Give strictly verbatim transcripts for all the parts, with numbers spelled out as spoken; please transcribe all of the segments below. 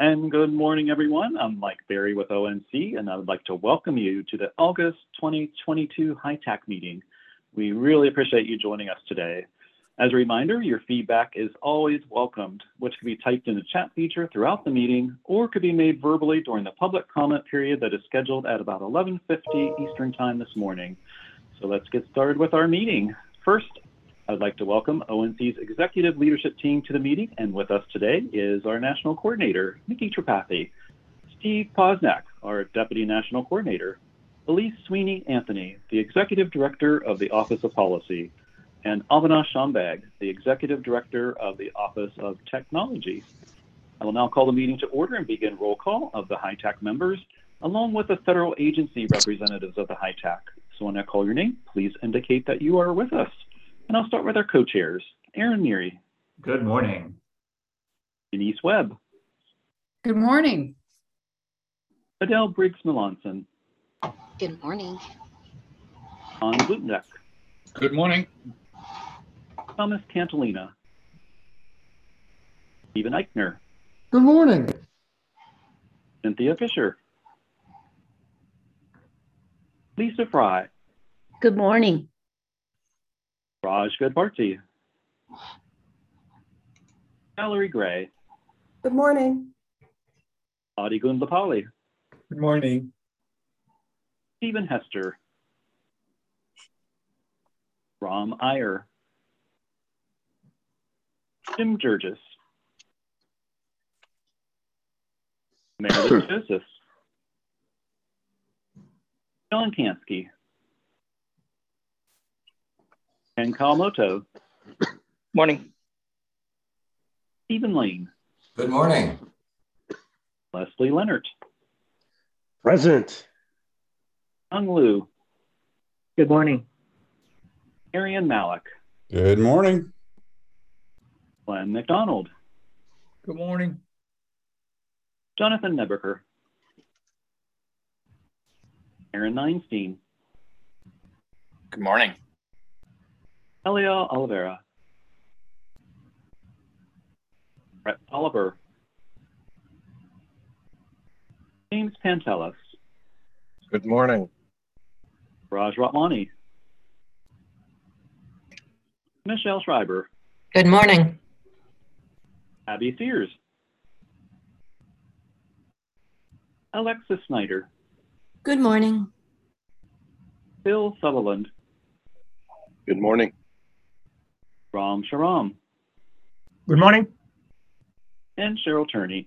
And good morning, everyone. I'm Mike Berry with O N C, and I would like to welcome you to the August twenty twenty-two HITAC meeting. We really appreciate you joining us today. As a reminder, your feedback is always welcomed, which can be typed in the chat feature throughout the meeting or could be made verbally during the public comment period that is scheduled at about eleven fifty Eastern Time this morning. So let's get started with our meeting. First, I'd like to welcome O N C's executive leadership team to the meeting, and with us today is our national coordinator, Nikki Tripathi, Steve Posnack, our deputy national coordinator, Elise Sweeney Anthony, the executive director of the Office of Policy, and Avinash Shambag, the executive director of the Office of Technology. I will now call the meeting to order and begin roll call of the HITAC members, along with the federal agency representatives of the HITAC. So when I call your name, please indicate that you are with us. And I'll start with our co-chairs. Aaron Neary. Good morning. Denise Webb. Good morning. Adele Briggs-Melanson. Good morning. Hans Lutneck. Good morning. Thomas Cantalina. Stephen Eichner. Good morning. Cynthia Fisher. Lisa Fry. Good morning. Raj Goodbarty. Valerie Gray. Good morning. Adi Gundlapalli. Good morning. Stephen Hester. Ram Iyer. Jim Jurgis. Meredith Joseph. John Kansky. Ken Kawamoto. Morning. Stephen Lane. Good morning. Leslie Leonard. Present. Hung Liu. Good morning. Arian Malik. Good morning. Glenn McDonald. Good morning. Jonathan Nebeker. Aaron Neinstein. Good morning. Elia Oliveira. Brett Oliver. James Pantelis. Good morning. Raj Ratmani. Michelle Schreiber. Good morning. Abby Sears. Alexis Snyder. Good morning. Bill Sutherland. Good morning. Ram Sharam. Good morning. And Cheryl Turney.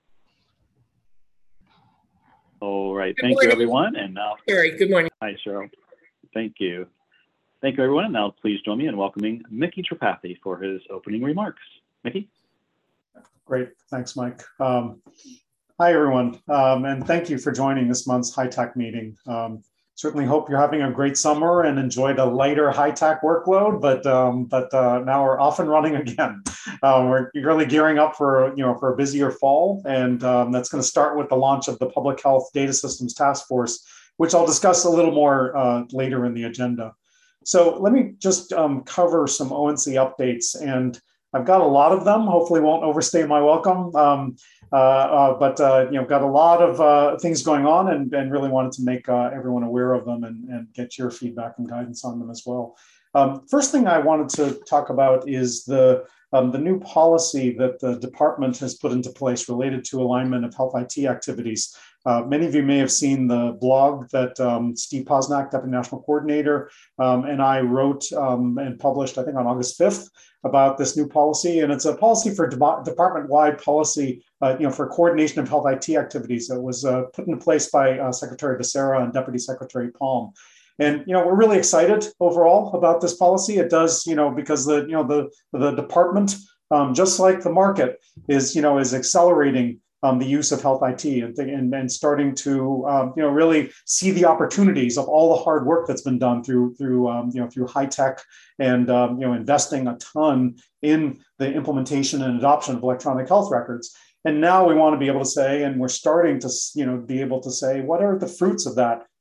All right, Good thank morning. you, everyone. And now, Sorry, good morning. hi, Cheryl. Thank you. Thank you, everyone. And now, please join me in welcoming Mickey Tripathi for his opening remarks. Mickey? Great. Thanks, Mike. Um, hi, everyone. Um, and thank you for joining this month's HITAC meeting. Um, certainly hope you're having a great summer and enjoyed a lighter HITAC workload, but um, but uh, now we're off and running again. Uh, we're really gearing up for, you know, for a busier fall. And um, that's going to start with the launch of the Public Health Data Systems Task Force, which I'll discuss a little more uh, later in the agenda. So let me just um, cover some O N C updates, and I've got a lot of them. Hopefully won't overstay my welcome, um, uh, uh, but uh, you know, got a lot of uh, things going on, and, and really wanted to make uh, everyone aware of them and, and get your feedback and guidance on them as well. Um, first thing I wanted to talk about is the um, the new policy that the department has put into place related to alignment of health I T activities. Uh, many of you may have seen the blog that um, Steve Posnack, Deputy National Coordinator, um, and I wrote um, and published, I think on August fifth, about this new policy. And it's a policy for de department-wide policy, uh, you know, for coordination of health I T activities that was uh, put into place by uh, Secretary Becerra and Deputy Secretary Palm. And, you know, we're really excited overall about this policy. It does, you know, because the, you know, the, the department, um, just like the market is, you know, is accelerating Um, the use of health I T and, and, and starting to, um, you know, really see the opportunities of all the hard work that's been done through, through um, you know, through HITAC and, um, you know, investing a ton in the implementation and adoption of electronic health records. And now we want to be able to say, and we're starting to, you know, be able to say, what are the fruits of that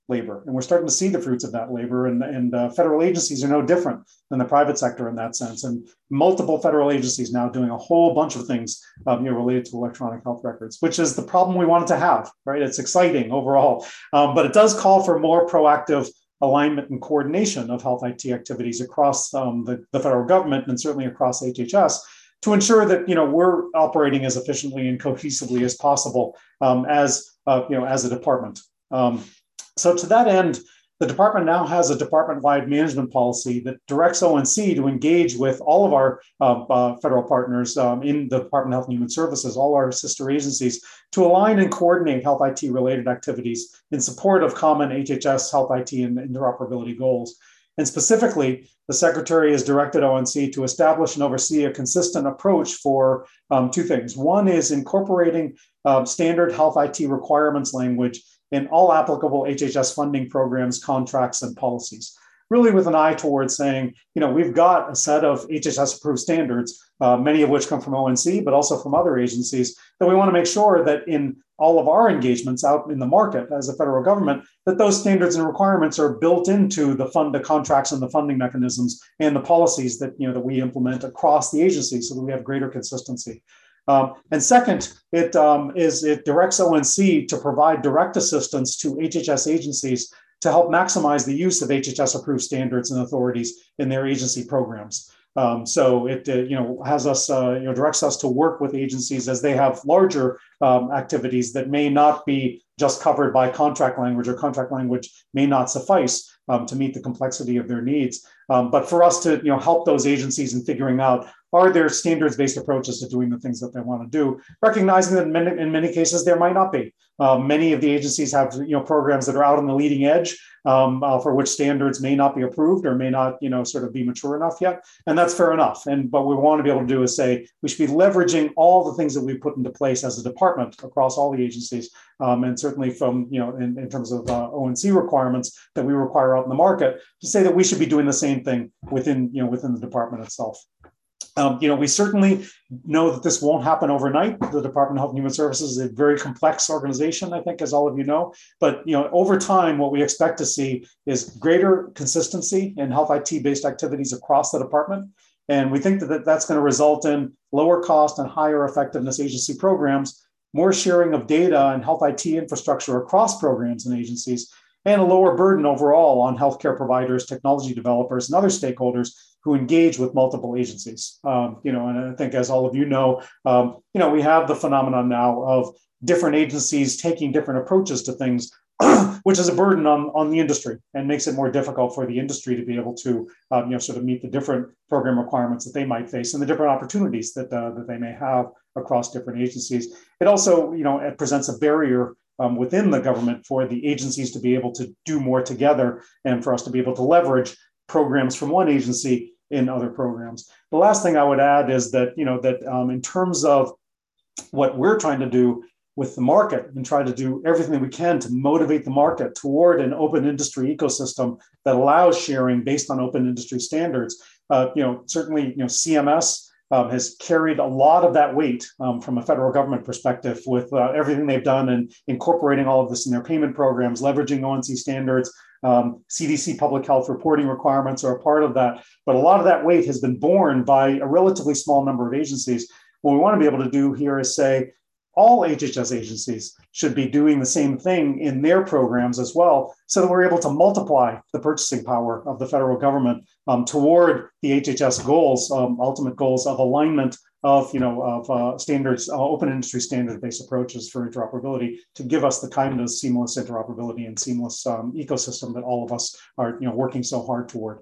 labor. And we're starting to see the fruits of that labor. And, and uh, federal agencies are no different than the private sector in that sense. And multiple federal agencies now doing a whole bunch of things um, you know, related to electronic health records, which is the problem we wanted to have, right? It's exciting overall, um, but it does call for more proactive alignment and coordination of health I T activities across um, the, the federal government and certainly across H H S to ensure that, you know, we're operating as efficiently and cohesively as possible um, as, uh, you know, as a department. Um, so to that end, the department now has a department-wide management policy that directs O N C to engage with all of our uh, uh, federal partners um, in the Department of Health and Human Services, all our sister agencies, to align and coordinate health I T-related activities in support of common H H S health I T and interoperability goals. And specifically, the Secretary has directed O N C to establish and oversee a consistent approach for um, two things. One is incorporating um, standard health I T requirements language in all applicable H H S funding programs, contracts, and policies, really with an eye towards saying, you know, we've got a set of H H S approved standards, uh, many of which come from O N C, but also from other agencies, that we want to make sure that in all of our engagements out in the market as a federal government, that those standards and requirements are built into the fund, the contracts and the funding mechanisms and the policies that, you know, that we implement across the agency so that we have greater consistency. Um, and second, it um, is it directs O N C to provide direct assistance to H H S agencies to help maximize the use of H H S approved standards and authorities in their agency programs. Um, so it uh, you know has us uh, you know directs us to work with agencies as they have larger um, activities that may not be just covered by contract language, or contract language may not suffice um, to meet the complexity of their needs. Um, but for us to you know help those agencies in figuring out, are there standards-based approaches to doing the things that they want to do, recognizing that in many, in many cases there might not be. Uh, many of the agencies have you know programs that are out on the leading edge um, uh, for which standards may not be approved or may not you know sort of be mature enough yet, and that's fair enough. And but what we want to be able to do is say we should be leveraging all the things that we've put into place as a department across all the agencies, um, and certainly from you know in, in terms of uh, O N C requirements that we require out in the market, to say that we should be doing the same thing within you know within the department itself. Um, you know, we certainly know that this won't happen overnight. The Department of Health and Human Services is a very complex organization, I think, as all of you know. But, you know, over time, what we expect to see is greater consistency in health I T-based activities across the department. And we think that that's going to result in lower cost and higher effectiveness agency programs, more sharing of data and health I T infrastructure across programs and agencies, and a lower burden overall on healthcare providers, technology developers, and other stakeholders who engage with multiple agencies. Um, you know, and I think, as all of you know, um, you know, we have the phenomenon now of different agencies taking different approaches to things, which is a burden on, on the industry and makes it more difficult for the industry to be able to, um, you know, sort of meet the different program requirements that they might face and the different opportunities that uh, that they may have across different agencies. It also, you know, it presents a barrier Um, within the government for the agencies to be able to do more together and for us to be able to leverage programs from one agency in other programs. The last thing I would add is that, you know, that um, in terms of what we're trying to do with the market and try to do everything we can to motivate the market toward an open industry ecosystem that allows sharing based on open industry standards, uh, you know, certainly, you know, C M S Um, has carried a lot of that weight um, from a federal government perspective with uh, everything they've done and incorporating all of this in their payment programs, leveraging O N C standards. Um, C D C public health reporting requirements are a part of that. But a lot of that weight has been borne by a relatively small number of agencies. What we want to be able to do here is say, all H H S agencies should be doing the same thing in their programs as well, so that we're able to multiply the purchasing power of the federal government um, toward the H H S goals, um, ultimate goals of alignment of, you know, of uh, standards, uh, open industry standard-based approaches for interoperability to give us the kind of seamless interoperability and seamless um, ecosystem that all of us are, you know, working so hard toward.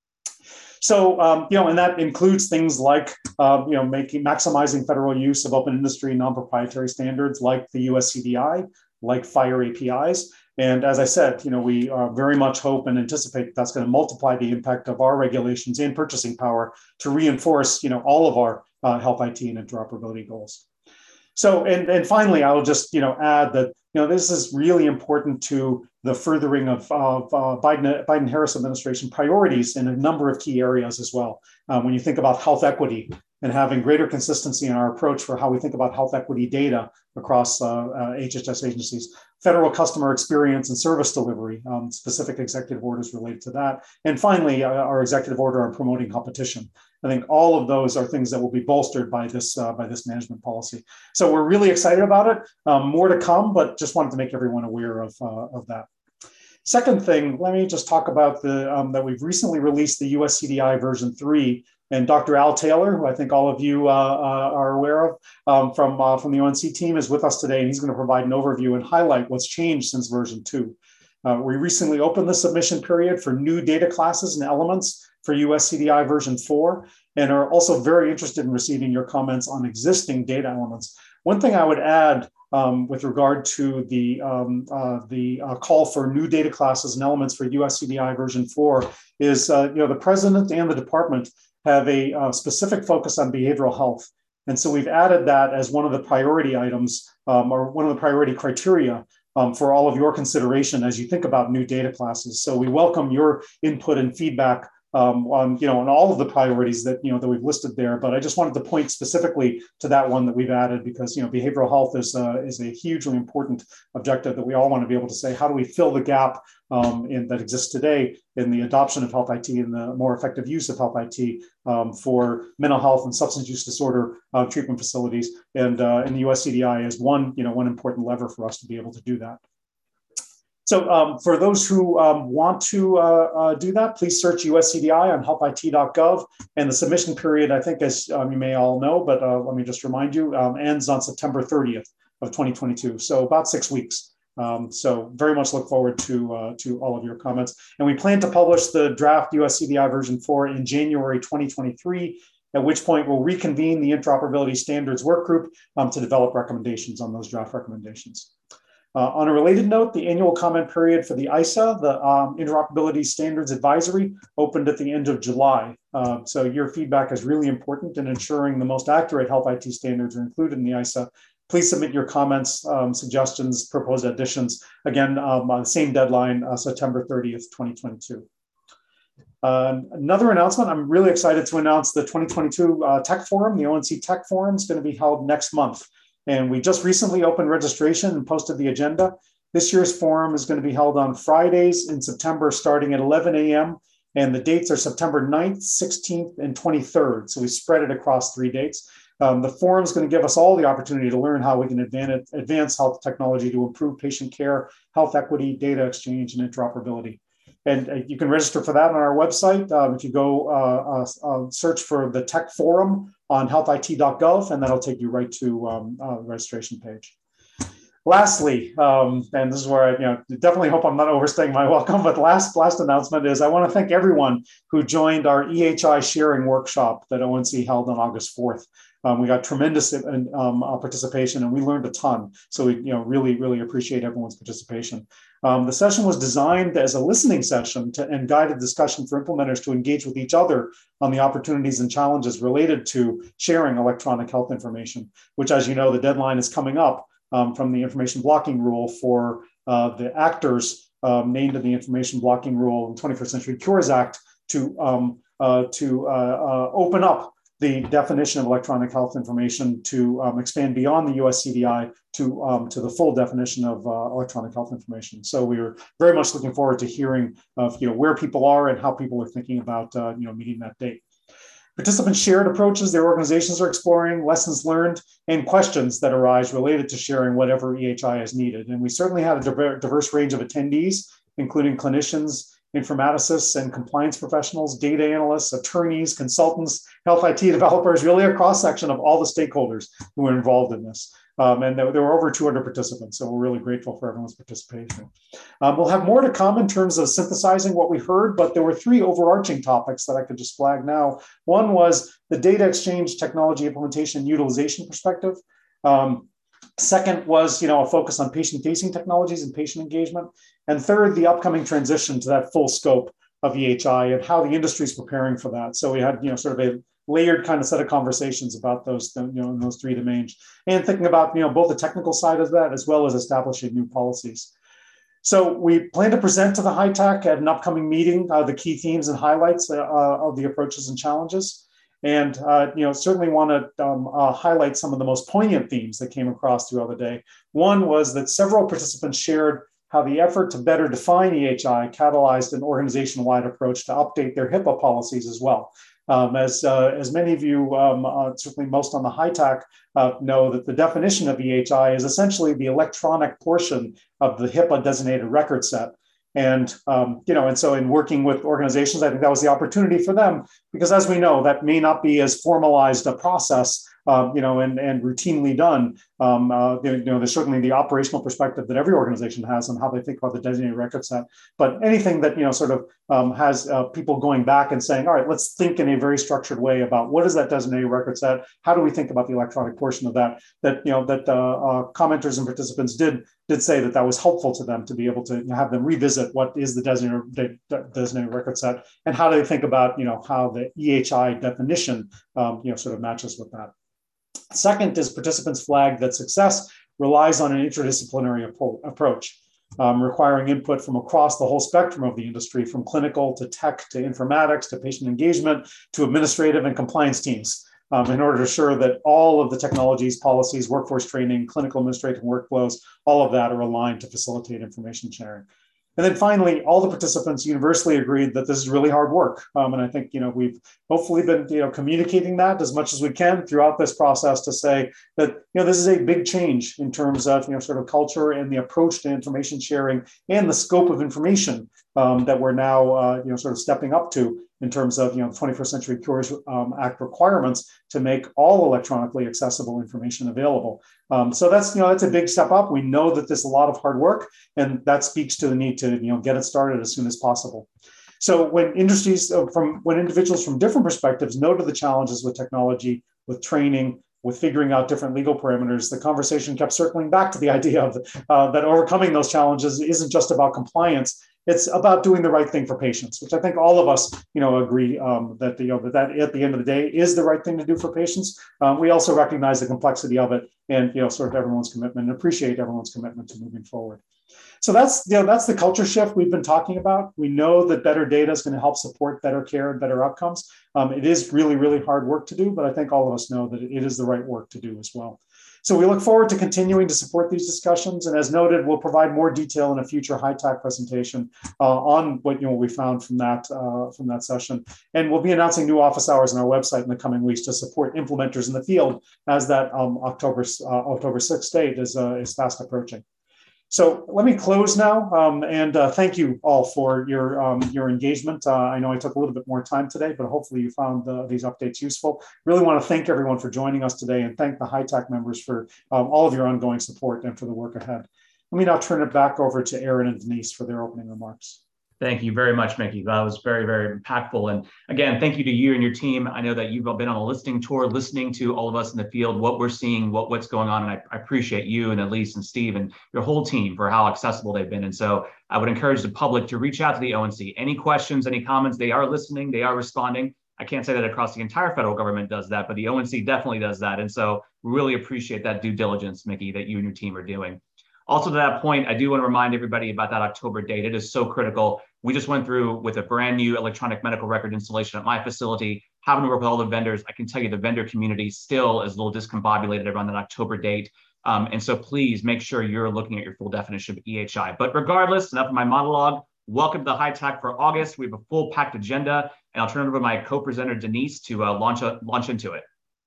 So, um, you know, and that includes things like, uh, you know, making maximizing federal use of open industry non-proprietary standards like the U S C D I, like FHIR A P Is. And as I said, you know, we uh, very much hope and anticipate that that's going to multiply the impact of our regulations and purchasing power to reinforce, you know, all of our uh, health I T and interoperability goals. So, and, and finally, I will just, you know, add that, you know, this is really important to the furthering of, of uh, Biden, Biden-Harris administration priorities in a number of key areas as well. Um, when you think about health equity, and having greater consistency in our approach for how we think about health equity data across uh, uh, H H S agencies, federal customer experience and service delivery, um, specific executive orders related to that, and finally, uh, our executive order on promoting competition. I think all of those are things that will be bolstered by this uh, by this management policy. So we're really excited about it. Um, more to come, but just wanted to make everyone aware of, uh, of that. Second thing, let me just talk about the um, that we've recently released the U S C D I version three, and Doctor Al Taylor, who I think all of you uh, uh, are aware of um, from, uh, from the O N C team, is with us today, and he's going to provide an overview and highlight what's changed since version two. Uh, we recently opened the submission period for new data classes and elements for U S C D I version four, and are also very interested in receiving your comments on existing data elements. One thing I would add um, with regard to the, um, uh, the uh, call for new data classes and elements for U S C D I version four is, uh, you know, the president and the department have a uh, specific focus on behavioral health. And so we've added that as one of the priority items um, or one of the priority criteria um, for all of your consideration as you think about new data classes. So we welcome your input and feedback Um, on, you know, on all of the priorities that, you know, that we've listed there. But I just wanted to point specifically to that one that we've added because, you know, behavioral health is, uh, is a hugely important objective that we all want to be able to say, how do we fill the gap um, in, that exists today in the adoption of health I T and the more effective use of health I T um, for mental health and substance use disorder uh, treatment facilities. And, uh, and the U S C D I is one, you know, one important lever for us to be able to do that. So um, for those who um, want to uh, uh, do that, please search U S C D I on health I T dot gov. And the submission period, I think, as um, you may all know, but uh, let me just remind you, um, ends on September thirtieth of twenty twenty-two. So about six weeks. Um, so very much look forward to, uh, to all of your comments. And we plan to publish the draft U S C D I version four in January twenty twenty-three, at which point we'll reconvene the interoperability standards work group um, to develop recommendations on those draft recommendations. Uh, on a related note, the annual comment period for the I S A, the um, Interoperability Standards Advisory, opened at the end of July. Uh, so your feedback is really important in ensuring the most accurate health I T standards are included in the I S A. Please submit your comments, um, suggestions, proposed additions, again, um, on the same deadline, uh, September thirtieth, twenty twenty-two. Uh, another announcement, I'm really excited to announce the twenty twenty-two uh, Tech Forum. The O N C Tech Forum is going to be held next month. And we just recently opened registration and posted the agenda. This year's forum is going to be held on Fridays in September starting at eleven a m And the dates are September ninth, sixteenth, and twenty-third. So we spread it across three dates. Um, the forum is going to give us all the opportunity to learn how we can advance, advance health technology to improve patient care, health equity, data exchange, and interoperability. And uh, you can register for that on our website. Um, if you go uh, uh, uh, search for the Tech Forum on health I T dot gov, and that'll take you right to um, uh, the registration page. Lastly, um, and this is where I you know, definitely hope I'm not overstaying my welcome, but last, last announcement is I want to thank everyone who joined our E H I sharing workshop that O N C held on August fourth. Um, we got tremendous um, uh, participation and we learned a ton. So we you know, really, really appreciate everyone's participation. Um, the session was designed as a listening session to, and guided discussion for implementers to engage with each other on the opportunities and challenges related to sharing electronic health information, which, as you know, the deadline is coming up um, from the information blocking rule for uh, the actors um, named in the information blocking rule in twenty-first Century Cures Act to, um, uh, to uh, uh, open up the definition of electronic health information to um, expand beyond the U S C D I to, um, to the full definition of uh, electronic health information. So we are very much looking forward to hearing of, you know, where people are and how people are thinking about uh, you know, meeting that date. Participants shared approaches their organizations are exploring, lessons learned, and questions that arise related to sharing whatever E H I is needed. And we certainly had a diverse range of attendees, including clinicians, informaticists and compliance professionals, data analysts, attorneys, consultants, health I T developers, really a cross-section of all the stakeholders who were involved in this. Um, and there, there were over two hundred participants, so we're really grateful for everyone's participation. Um, we'll have more to come in terms of synthesizing what we heard, but there were three overarching topics that I could just flag now. One was the data exchange technology implementation and utilization perspective. Um, Second was, you know, a focus on patient-facing technologies and patient engagement. And third, the upcoming transition to that full scope of E H I and how the industry is preparing for that. So we had, you know, sort of a layered kind of set of conversations about those, you know, in those three domains, and thinking about, you know, both the technical side of that as well as establishing new policies. So we plan to present to the HITAC at an upcoming meeting uh, the key themes and highlights uh, of the approaches and challenges. And, uh, you know, certainly want to um, uh, highlight some of the most poignant themes that came across throughout the day. One was that several participants shared how the effort to better define E H I catalyzed an organization-wide approach to update their HIPAA policies as well. Um, as, uh, as many of you, um, uh, certainly most on the HITAC, uh, know that the definition of E H I is essentially the electronic portion of the HIPAA designated record set. And, um, you know, and so in working with organizations, I think that was the opportunity for them, because as we know, that may not be as formalized a process, um, you know, and, and routinely done. Um, uh, you know, there's certainly the operational perspective that every organization has on how they think about the designated record set. But anything that, you know, sort of um, has uh, people going back and saying, all right, let's think in a very structured way about what is that designated record set? How do we think about the electronic portion of that? That, you know, that uh, uh, commenters and participants did did say that that was helpful to them to be able to have them revisit what is the designated, designated record set and how do they think about, you know, how the E H I definition, um, you know, sort of matches with that. Second is participants flagged that success relies on an interdisciplinary approach, um, requiring input from across the whole spectrum of the industry, from clinical to tech to informatics to patient engagement to administrative and compliance teams. Um, in order to ensure that all of the technologies, policies, workforce training, clinical administrative workflows, all of that are aligned to facilitate information sharing. And then finally, all the participants universally agreed that this is really hard work. Um, and I think, you know, we've hopefully been, you know, communicating that as much as we can throughout this process to say that, you know, this is a big change in terms of, you know, sort of culture and the approach to information sharing and the scope of information um, that we're now, uh, you know, sort of stepping up to in terms of, you know, twenty-first Century Cures um, Act requirements to make all electronically accessible information available. Um, so that's, you know, that's a big step up. We know that there's a lot of hard work, and that speaks to the need to, you know, get it started as soon as possible. So when industries uh, from, when individuals from different perspectives noted the challenges with technology, with training, with figuring out different legal parameters, the conversation kept circling back to the idea of uh, that overcoming those challenges isn't just about compliance. It's about doing the right thing for patients, which I think all of us, you know, agree um, that, you know, that, that at the end of the day is the right thing to do for patients. Um, we also recognize the complexity of it and, you know, sort of everyone's commitment and appreciate everyone's commitment to moving forward. So that's, you know, that's the culture shift we've been talking about. We know that better data is going to help support better care and better outcomes. Um, it is really, really hard work to do, but I think all of us know that it is the right work to do as well. So we look forward to continuing to support these discussions. And as noted, we'll provide more detail in a future HITAC presentation uh, on what, you know, we found from that, uh, from that session. And we'll be announcing new office hours on our website in the coming weeks to support implementers in the field as that um, October, uh, October sixth date is, uh, is fast approaching. So let me close now, um, and uh, thank you all for your um, your engagement. Uh, I know I took a little bit more time today, but hopefully you found uh, these updates useful. Really want to thank everyone for joining us today and thank the HITAC members for um, all of your ongoing support and for the work ahead. Let me now turn it back over to Aaron and Denise for their opening remarks. Thank you very much, Mickey. That was very, very impactful. And again, thank you to you and your team. I know that you've been on a listening tour, listening to all of us in the field, what we're seeing, what, what's going on. And I, I appreciate you and Elise and Steve and your whole team for how accessible they've been. And so I would encourage the public to reach out to the O N C. Any questions, any comments, they are listening, they are responding. I can't say that across the entire federal government does that, but the O N C definitely does that. And so really appreciate that due diligence, Mickey, that you and your team are doing. Also to that point, I do want to remind everybody about that October date. It is so critical. We just went through with a brand new electronic medical record installation at my facility, having to work with all the vendors. I can tell you the vendor community still is a little discombobulated around that October date. Um, and so please make sure you're looking at your full definition of E H I. But regardless, enough of my monologue. Welcome to the HITAC for August. We have a full packed agenda, and I'll turn it over to my co-presenter, Denise, to uh, launch, a, launch into it.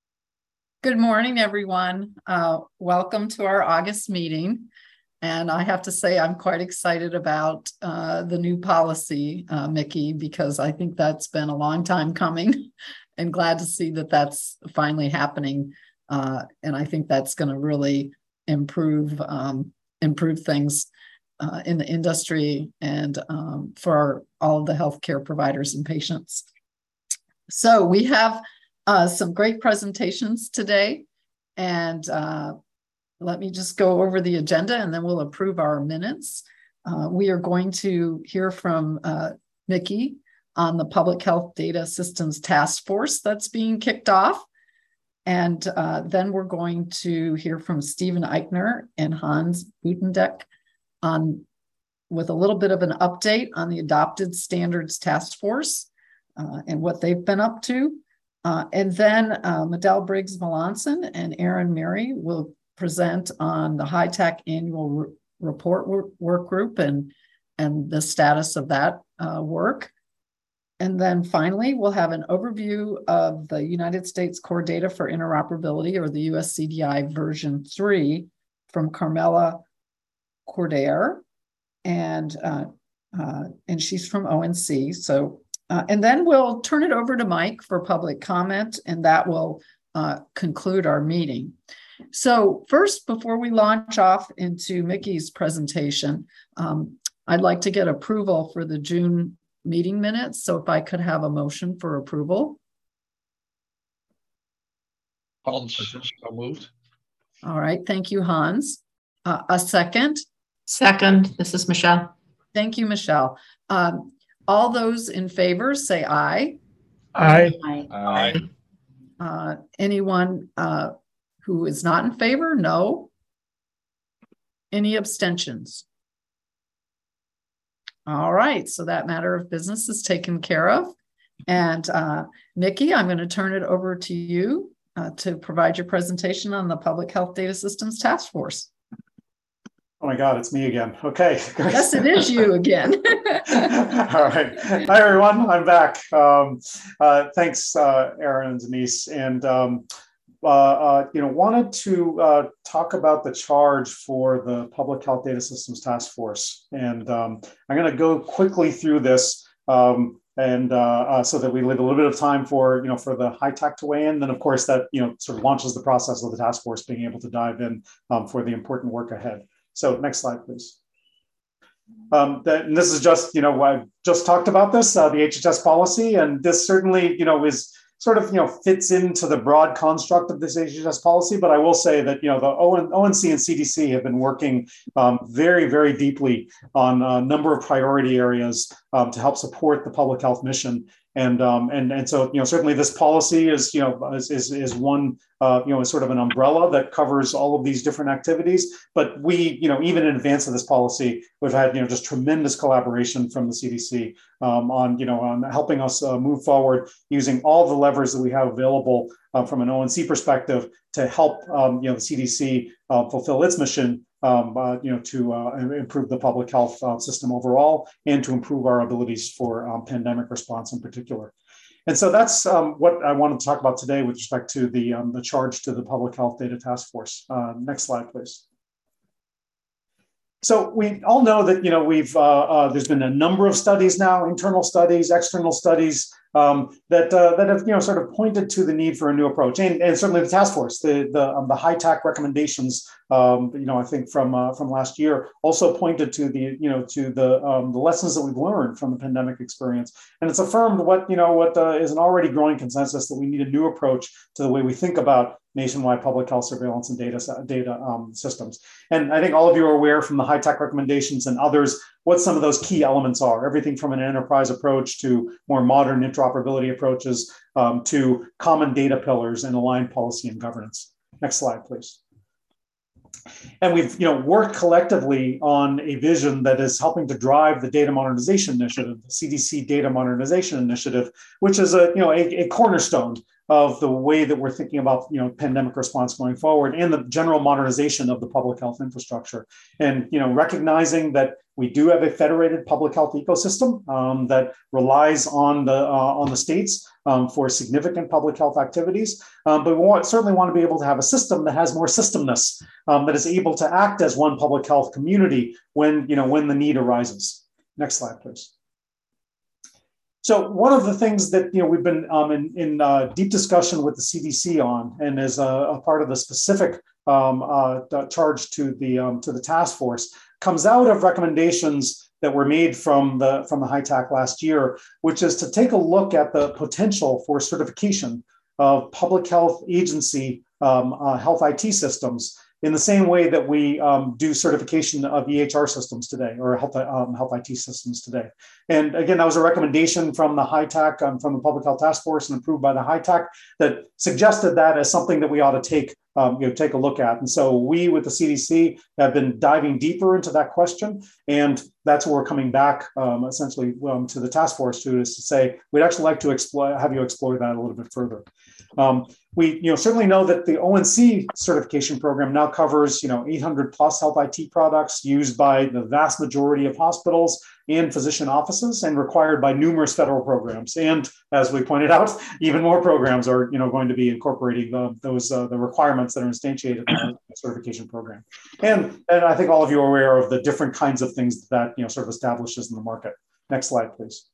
Good morning, everyone. Uh, welcome to our August meeting. And I have to say, I'm quite excited about uh, the new policy, uh, Mickey, because I think that's been a long time coming and glad to see that that's finally happening. Uh, and I think that's going to really improve, um, improve things uh, in the industry and um, for all of the healthcare providers and patients. So we have uh, some great presentations today, and uh, let me just go over the agenda and then we'll approve our minutes. Uh, we are going to hear from uh, Mickey on the Public Health Data Systems Task Force that's being kicked off. And uh, then we're going to hear from Stephen Eichner and Hans Butendeck on, with a little bit of an update on the Adopted Standards Task Force uh, and what they've been up to. Uh, and then uh, Medell Briggs Melanson and Aaron Mary will present on the HITAC annual re- report work, work group and, and the status of that uh, work. And then finally, we'll have an overview of the United States Core Data for Interoperability, or the U S C D I version three, from Carmela Cordair. And, uh, uh, and she's from O N C. So, uh, and then we'll turn it over to Mike for public comment, and that will uh, conclude our meeting. So first, before we launch off into Mickey's presentation, um, I'd like to get approval for the June meeting minutes. So if I could have a motion for approval. Hans, so moved. All right, thank you, Hans. Uh, a second? Second, this is Michelle. Thank you, Michelle. Um, all those in favor say aye. Aye. Aye. Aye. Uh, anyone uh, who is not in favor, no. Any abstentions? All right, so that matter of business is taken care of. And uh, Mickey, I'm going to turn it over to you uh, to provide your presentation on the Public Health Data Systems Task Force. Oh my God, it's me again. Okay. Great. Yes, it is you again. All right. Hi, everyone. I'm back. Um, uh, thanks, uh, Aaron and Denise. And um, Uh, uh, you know, wanted to uh, talk about the charge for the Public Health Data Systems Task Force. And um, I'm going to go quickly through this um, and uh, uh, so that we leave a little bit of time for, you know, for the HITAC to weigh in. Then, of course, that, you know, sort of launches the process of the task force being able to dive in um, for the important work ahead. So next slide, please. Um, that, and this is just, you know, I've just talked about this, uh, the H H S policy, and this certainly, you know, is sort of, you know, fits into the broad construct of this H H S policy. But I will say that, you know, the O N C and C D C have been working um, very, very deeply on a number of priority areas um, to help support the public health mission. And um, and and so, you know, certainly this policy is, you know, is is, is one, uh, you know, is sort of an umbrella that covers all of these different activities. But we, you know, even in advance of this policy, we've had, you know, just tremendous collaboration from the C D C um, on, you know, on helping us uh, move forward using all the levers that we have available uh, from an O N C perspective to help, um, you know, the C D C uh, fulfill its mission. Um, uh, you know, to uh, improve the public health uh, system overall and to improve our abilities for um, pandemic response in particular. And so that's um, what I wanted to talk about today with respect to the, um, the charge to the Public Health Data Task Force. Uh, next slide, please. So we all know that, you know, we've, uh, uh, there's been a number of studies now, internal studies, external studies, Um, that uh, that have, you know, sort of pointed to the need for a new approach, and, and certainly the task force, the the, um, the HITAC recommendations, um, you know, I think from uh, from last year also pointed to the, you know, to the um, the lessons that we've learned from the pandemic experience, and it's affirmed what, you know, what uh, is an already growing consensus that we need a new approach to the way we think about nationwide public health surveillance and data data um, systems. And I think all of you are aware from the HITAC recommendations and others what some of those key elements are, everything from an enterprise approach to more modern interoperability approaches um, to common data pillars and aligned policy and governance. Next slide, please. And we've, you know, worked collectively on a vision that is helping to drive the Data Modernization Initiative, the C D C Data Modernization Initiative, which is a, you know, a, a cornerstone of the way that we're thinking about, you know, pandemic response going forward and the general modernization of the public health infrastructure. And, you know, recognizing that we do have a federated public health ecosystem um, that relies on the uh, on the states um, for significant public health activities, um, but we want, certainly want to be able to have a system that has more systemness, um, that is able to act as one public health community when, you know, when the need arises. Next slide, please. So one of the things that, you know, we've been um, in, in uh, deep discussion with the C D C on, and as a, a part of the specific um, uh, charge to the um, to the task force, comes out of recommendations that were made from the from the HITAC last year, which is to take a look at the potential for certification of public health agency um, uh, health I T systems in the same way that we um, do certification of E H R systems today, or health, um, health I T systems today. And again, that was a recommendation from the HITAC, um, from the Public Health Task Force, and approved by the HITAC, that suggested that as something that we ought to take, um, you know, take a look at. And so we, with the C D C, have been diving deeper into that question, and that's where we're coming back, um, essentially, um, to the task force to is to say we'd actually like to explore, have you explore that a little bit further. Um, we, you know, certainly know that the O N C certification program now covers, you know, eight hundred plus health I T products used by the vast majority of hospitals and physician offices, and required by numerous federal programs. And as we pointed out, even more programs are, you know, going to be incorporating the, those uh, the requirements that are instantiated in our certification program. And and I think all of you are aware of the different kinds of things that, you know, sort of establishes in the market. Next slide, please.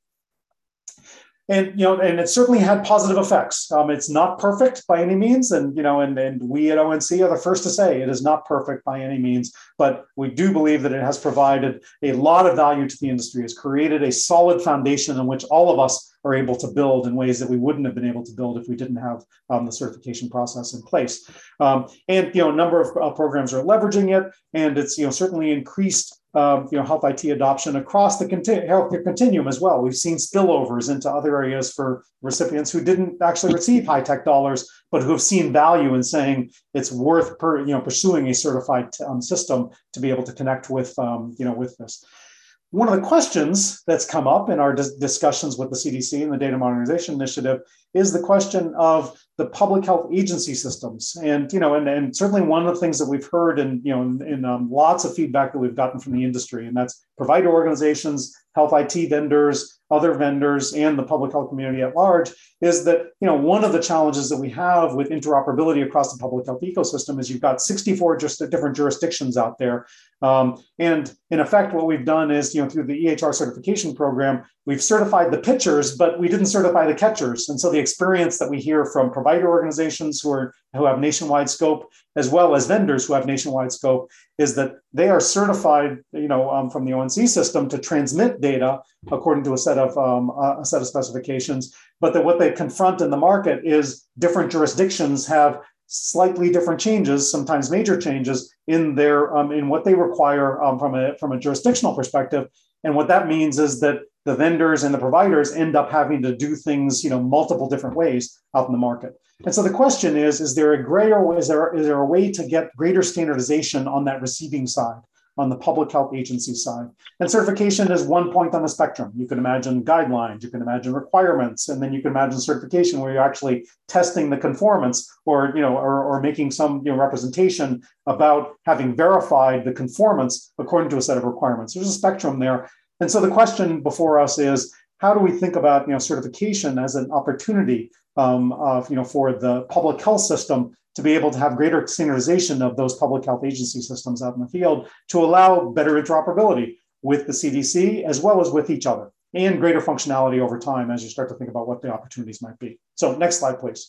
And, you know, and it certainly had positive effects. Um, it's not perfect by any means. And, you know, and, and we at O N C are the first to say it is not perfect by any means, but we do believe that it has provided a lot of value to the industry, has created a solid foundation in which all of us are able to build in ways that we wouldn't have been able to build if we didn't have um, the certification process in place. Um, and, you know, a number of uh, programs are leveraging it, and it's, you know, certainly increased Um, you know, health I T adoption across the conti- healthcare continuum as well. We've seen spillovers into other areas for recipients who didn't actually receive high-tech dollars, but who have seen value in saying it's worth, per, you know, pursuing a certified um, system to be able to connect with, um, you know, with this. One of the questions that's come up in our dis- discussions with the C D C and the Data Modernization Initiative is the question of the public health agency systems. And, you know, and, and certainly one of the things that we've heard and, you know, in, in um, lots of feedback that we've gotten from the industry, and that's provider organizations, health I T vendors, other vendors, and the public health community at large, is that, you know, one of the challenges that we have with interoperability across the public health ecosystem is you've got sixty-four just different jurisdictions out there. Um, and in effect, what we've done is, you know, through the E H R certification program, we've certified the pitchers, but we didn't certify the catchers. And so the experience that we hear from provider organizations who are who have nationwide scope, as well as vendors who have nationwide scope, is that they are certified, you know, um, from the O N C system to transmit data according to a set of um, a set of specifications, but that what they confront in the market is different jurisdictions have slightly different changes, sometimes major changes in their um, in what they require um, from a from a jurisdictional perspective. And what that means is that the vendors and the providers end up having to do things, you know, multiple different ways out in the market. And so the question is, is there a greater, is there, is there a way to get greater standardization on that receiving side, on the public health agency side? And certification is one point on the spectrum. You can imagine guidelines, you can imagine requirements, and then you can imagine certification where you're actually testing the conformance, or, you know, or, or making some, you know, representation about having verified the conformance according to a set of requirements. There's a spectrum there. And so the question before us is, how do we think about, you know, certification as an opportunity um, of, you know, for the public health system to be able to have greater standardization of those public health agency systems out in the field to allow better interoperability with the C D C as well as with each other, and greater functionality over time as you start to think about what the opportunities might be. So next slide, please.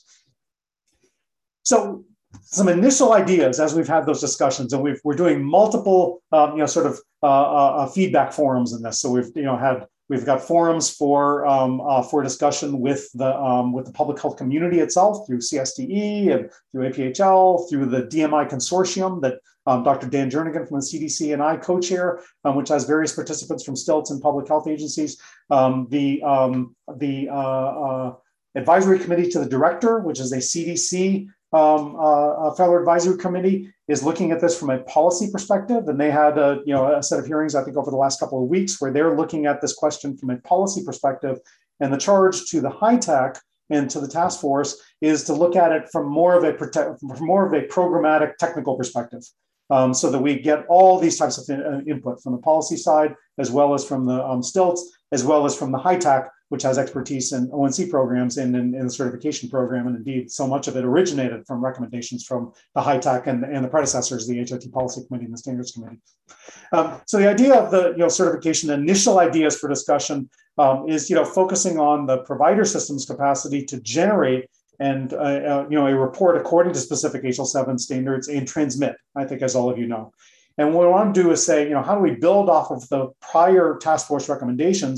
So some initial ideas as we've had those discussions, and we've, we're doing multiple, um, you know, sort of uh, uh, feedback forums in this. So we've, you know, had We've got forums for um, uh, for discussion with the um, with the public health community itself through C S T E and through A P H L, through the D M I consortium that um, Doctor Dan Jernigan from the C D C and I co-chair, um, which has various participants from STILTS and public health agencies. Um, the um, the uh, uh, advisory committee to the director, which is a C D C um, uh, a federal advisory committee, is looking at this from a policy perspective. And they had a, you know, a set of hearings, I think, over the last couple of weeks where they're looking at this question from a policy perspective. And the charge to the HITAC and to the task force is to look at it from more of a, from more of a programmatic technical perspective. Um, so that we get all these types of in, input from the policy side, as well as from the um, STILTS, as well as from the HITAC, which has expertise in O N C programs and in, in the certification program. And indeed, so much of it originated from recommendations from the HITAC and, and the predecessors, the H I T Policy Committee and the Standards Committee. Um, so the idea of the, you know, certification, initial ideas for discussion um, is, you know, focusing on the provider system's capacity to generate and, uh, uh, you know, a report according to specific H L seven standards and transmit, I think, as all of you know. And what we want to do is say, you know, how do we build off of the prior task force recommendations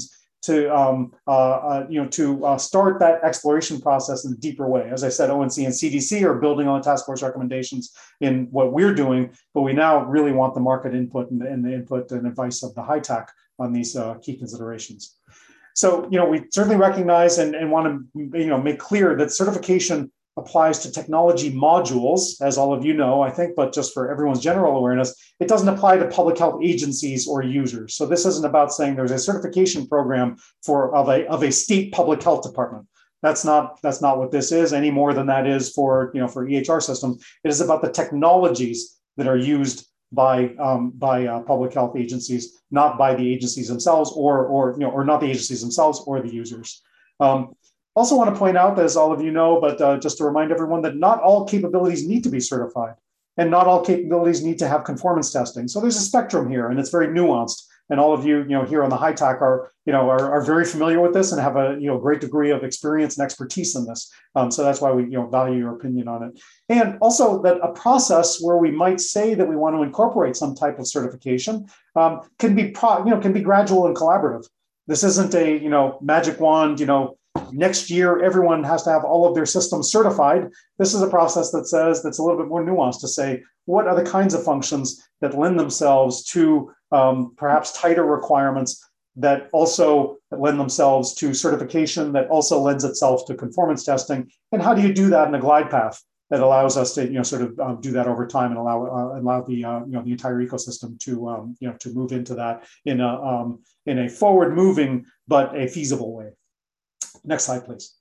to um, uh, uh, you know to uh, start that exploration process in a deeper way. As I said, O N C and C D C are building on the task force recommendations in what we're doing, but we now really want the market input and the, and the input and advice of the H I T A C on these uh, key considerations. So, you know, we certainly recognize and, and want to, you know, make clear that certification applies to technology modules, as all of you know, I think, but just for everyone's general awareness, it doesn't apply to public health agencies or users. So this isn't about saying there's a certification program for of a, of a state public health department. That's not, that's not what this is any more than that is for, you know, for E H R systems. It is about the technologies that are used by um, by uh, public health agencies, not by the agencies themselves, or or you know, or not the agencies themselves or the users. Um, also, want to point out, as all of you know, but uh, just to remind everyone that not all capabilities need to be certified, and not all capabilities need to have conformance testing. So there's a spectrum here, and it's very nuanced. And all of you, you know, here on the H I T A C are, you know, are, are very familiar with this and have a, you know, great degree of experience and expertise in this. Um, so that's why we, you know, value your opinion on it. And also that a process where we might say that we want to incorporate some type of certification um, can be, pro, you know, can be gradual and collaborative. This isn't a, you know, magic wand, you know, next year everyone has to have all of their systems certified. This is a process that says that's a little bit more nuanced to say what are the kinds of functions that lend themselves to um, perhaps tighter requirements that also lend themselves to certification that also lends itself to conformance testing, and how do you do that in a glide path that allows us to, you know, sort of um, do that over time and allow uh, allow the uh, you know the entire ecosystem to um, you know to move into that in a um, in a forward moving but a feasible way. Next slide, please.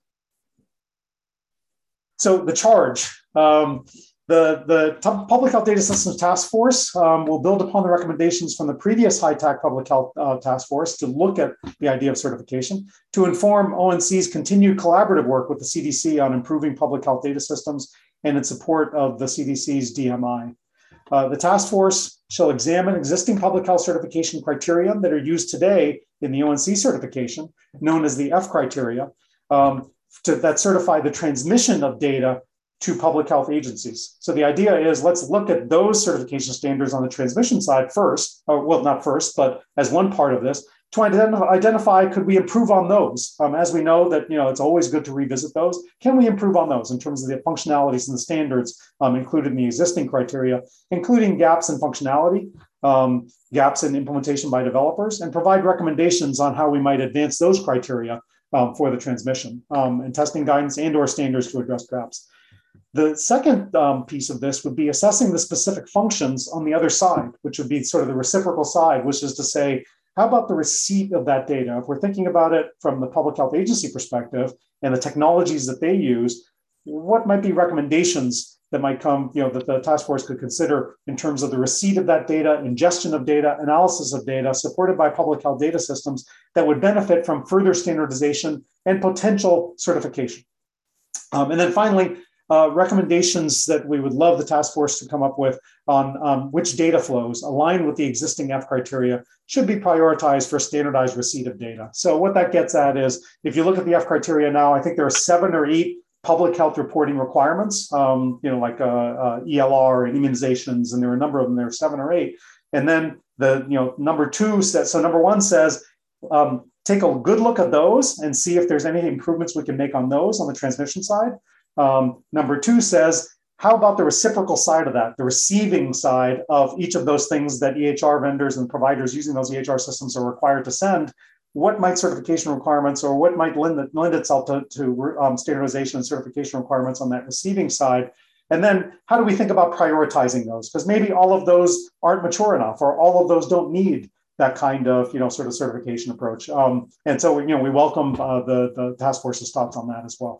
So the charge, um, the, the Public Health Data Systems Task Force um, will build upon the recommendations from the previous H I T A C Public Health uh, Task Force to look at the idea of certification, to inform O N C's continued collaborative work with the C D C on improving public health data systems and in support of the C D C's D M I. Uh, the task force shall examine existing public health certification criteria that are used today in the O N C certification, known as the F criteria, um, to, that certify the transmission of data to public health agencies. So the idea is let's look at those certification standards on the transmission side first, or well, not first, but as one part of this, to identify, identify could we improve on those? Um, as we know that, you know, it's always good to revisit those. Can we improve on those in terms of the functionalities and the standards um, included in the existing criteria, including gaps in functionality, um, gaps in implementation by developers, and provide recommendations on how we might advance those criteria um, for the transmission um, and testing guidance and or standards to address gaps. The second um, piece of this would be assessing the specific functions on the other side, which would be sort of the reciprocal side, which is to say, how about the receipt of that data? If we're thinking about it from the public health agency perspective and the technologies that they use, what might be recommendations that might come, you know, that the task force could consider in terms of the receipt of that data, ingestion of data, analysis of data, supported by public health data systems that would benefit from further standardization and potential certification. Um, and then finally, Uh, recommendations that we would love the task force to come up with on um, which data flows aligned with the existing F criteria should be prioritized for standardized receipt of data. So what that gets at is, if you look at the F criteria now, I think there are seven or eight public health reporting requirements, um, you know, like uh, uh, E L R and immunizations, and there are a number of them, there are seven or eight. And then the, you know, number two says, so number one says, um, take a good look at those and see if there's any improvements we can make on those on the transmission side. Um, number two says, how about the reciprocal side of that, the receiving side of each of those things that E H R vendors and providers using those E H R systems are required to send? What might certification requirements or what might lend, lend itself to, to um, standardization and certification requirements on that receiving side? And then how do we think about prioritizing those? Because maybe all of those aren't mature enough, or all of those don't need that kind of, you know, sort of certification approach. Um, and so, you know, we welcome uh, the, the task force's thoughts on that as well.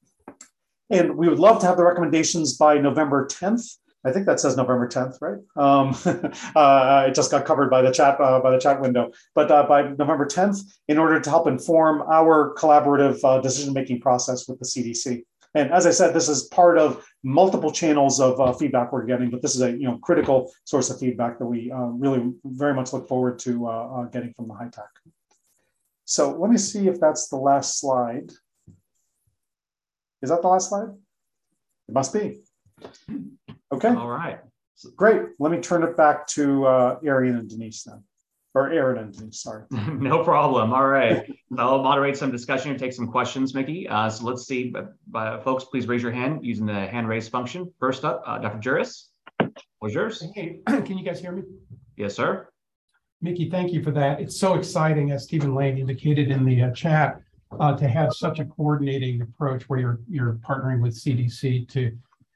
And we would love to have the recommendations by November tenth. I think that says November tenth, right? Um, uh, it just got covered by the chat uh, by the chat window. But uh, by November tenth, in order to help inform our collaborative uh, decision-making process with the C D C. And as I said, this is part of multiple channels of uh, feedback we're getting, but this is a, you know, critical source of feedback that we uh, really very much look forward to uh, uh, getting from the H I T A C. So let me see if that's the last slide. Is that the last slide? It must be. Okay. All right. Great. Let me turn it back to uh, Arian and Denise then. or Aaron and Denise, sorry. No problem. All right. I'll moderate some discussion and take some questions, Mickey. Uh, so let's see, uh, folks, please raise your hand using the hand raise function. First up, uh, Doctor Juris, what's yours? Hey, can you guys hear me? Yes, sir. Mickey, thank you for that. It's so exciting, as Stephen Lane indicated in the uh, chat, uh, to have such a coordinating approach where you're you're partnering with C D C to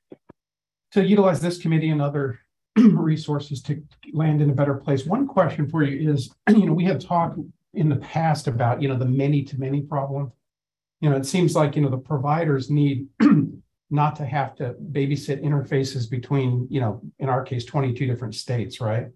to utilize this committee and other resources to land in a better place. One question for you is, you know, we have talked in the past about, you know, the many-to-many problem. You know, it seems like, you know, the providers need not to have to babysit interfaces between, you know, in our case, twenty-two different states, right?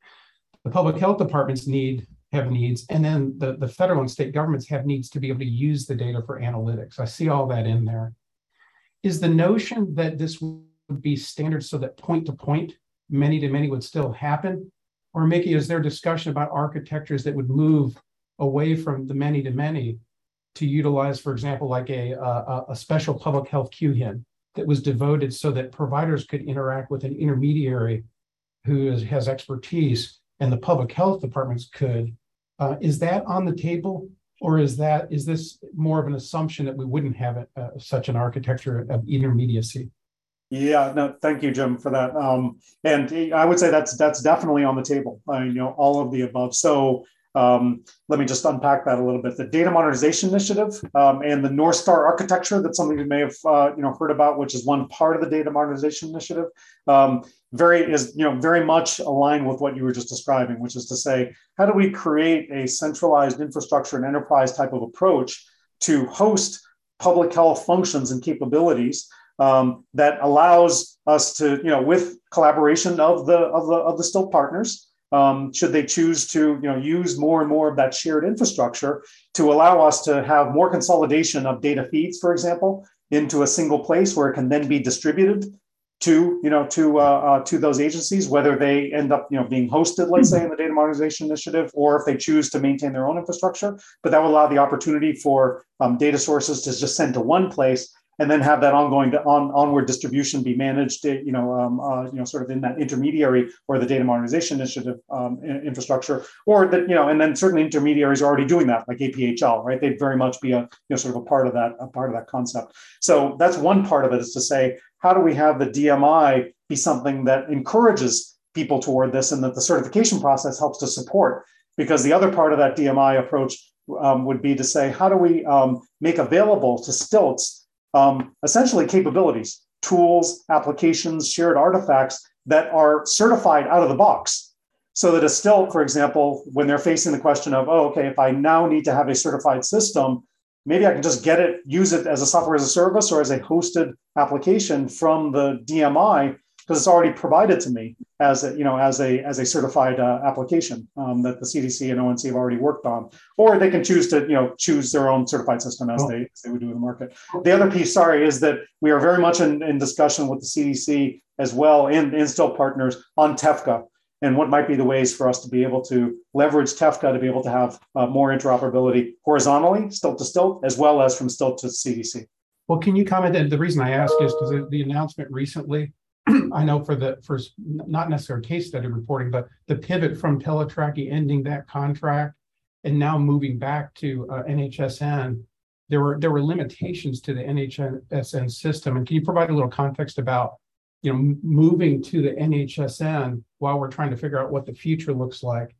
The public health departments need have needs, and then the, the federal and state governments have needs to be able to use the data for analytics. I see all that in there. Is the notion that this would be standard so that point-to-point, many-to-many would still happen? Or Mickey, is there discussion about architectures that would move away from the many-to-many to utilize, for example, like a, a, a special public health Q H I N that was devoted so that providers could interact with an intermediary who is, has expertise, and the public health departments could? Uh, is that on the table, or is that is this more of an assumption that we wouldn't have a, uh, such an architecture of intermediacy? Yeah, no, thank you, Jim, for that. Um, and I would say that's that's definitely on the table. Uh, you know, all of the above. So um, let me just unpack that a little bit. The Data Modernization Initiative um, and the North Star Architecture, that's something you may have uh, you know heard about, which is one part of the Data Modernization Initiative. Um, very is you know very much aligned with what you were just describing, which is to say, how do we create a centralized infrastructure and enterprise type of approach to host public health functions and capabilities Um, that allows us to, you know, with collaboration of the of the of the still partners, um, should they choose to, you know, use more and more of that shared infrastructure to allow us to have more consolidation of data feeds, for example, into a single place where it can then be distributed to, you know, to uh, uh, to those agencies, whether they end up, you know, being hosted, let's say, in the Data Modernization Initiative, or if they choose to maintain their own infrastructure. But that will allow the opportunity for um, data sources to just send to one place, and then have that ongoing on, onward distribution be managed, you know, um, uh, you know, sort of in that intermediary or the Data Modernization Initiative um, infrastructure, or that, you know, and then certain intermediaries are already doing that, like A P H L, right? They'd very much be a, you know, sort of a part of that, a part of that concept. So that's one part of it, is to say, how do we have the D M I be something that encourages people toward this, and that the certification process helps to support? Because the other part of that D M I approach um, would be to say, how do we um, make available to stilts Um, essentially capabilities, tools, applications, shared artifacts that are certified out of the box, so that a stilt, for example, when they're facing the question of, oh, okay, if I now need to have a certified system, maybe I can just get it, use it as a software as a service or as a hosted application from the D M I, because it's already provided to me as a, you know, as a as a certified uh, application um, that the C D C and O N C have already worked on, or they can choose to, you know, choose their own certified system as they as they would do in the market. The other piece, sorry, is that we are very much in, in discussion with the C D C as well, and, and still partners on TEFCA, and what might be the ways for us to be able to leverage TEFCA to be able to have uh, more interoperability horizontally, stilt to stilt, as well as from stilt to C D C. Well, can you comment? And the reason I ask is because the announcement recently, I know for the first, not necessarily case study reporting, but the pivot from Teletracking ending that contract and now moving back to uh, N H S N, there were there were limitations to the N H S N system. And can you provide a little context about, you know, moving to the N H S N while we're trying to figure out what the future looks like?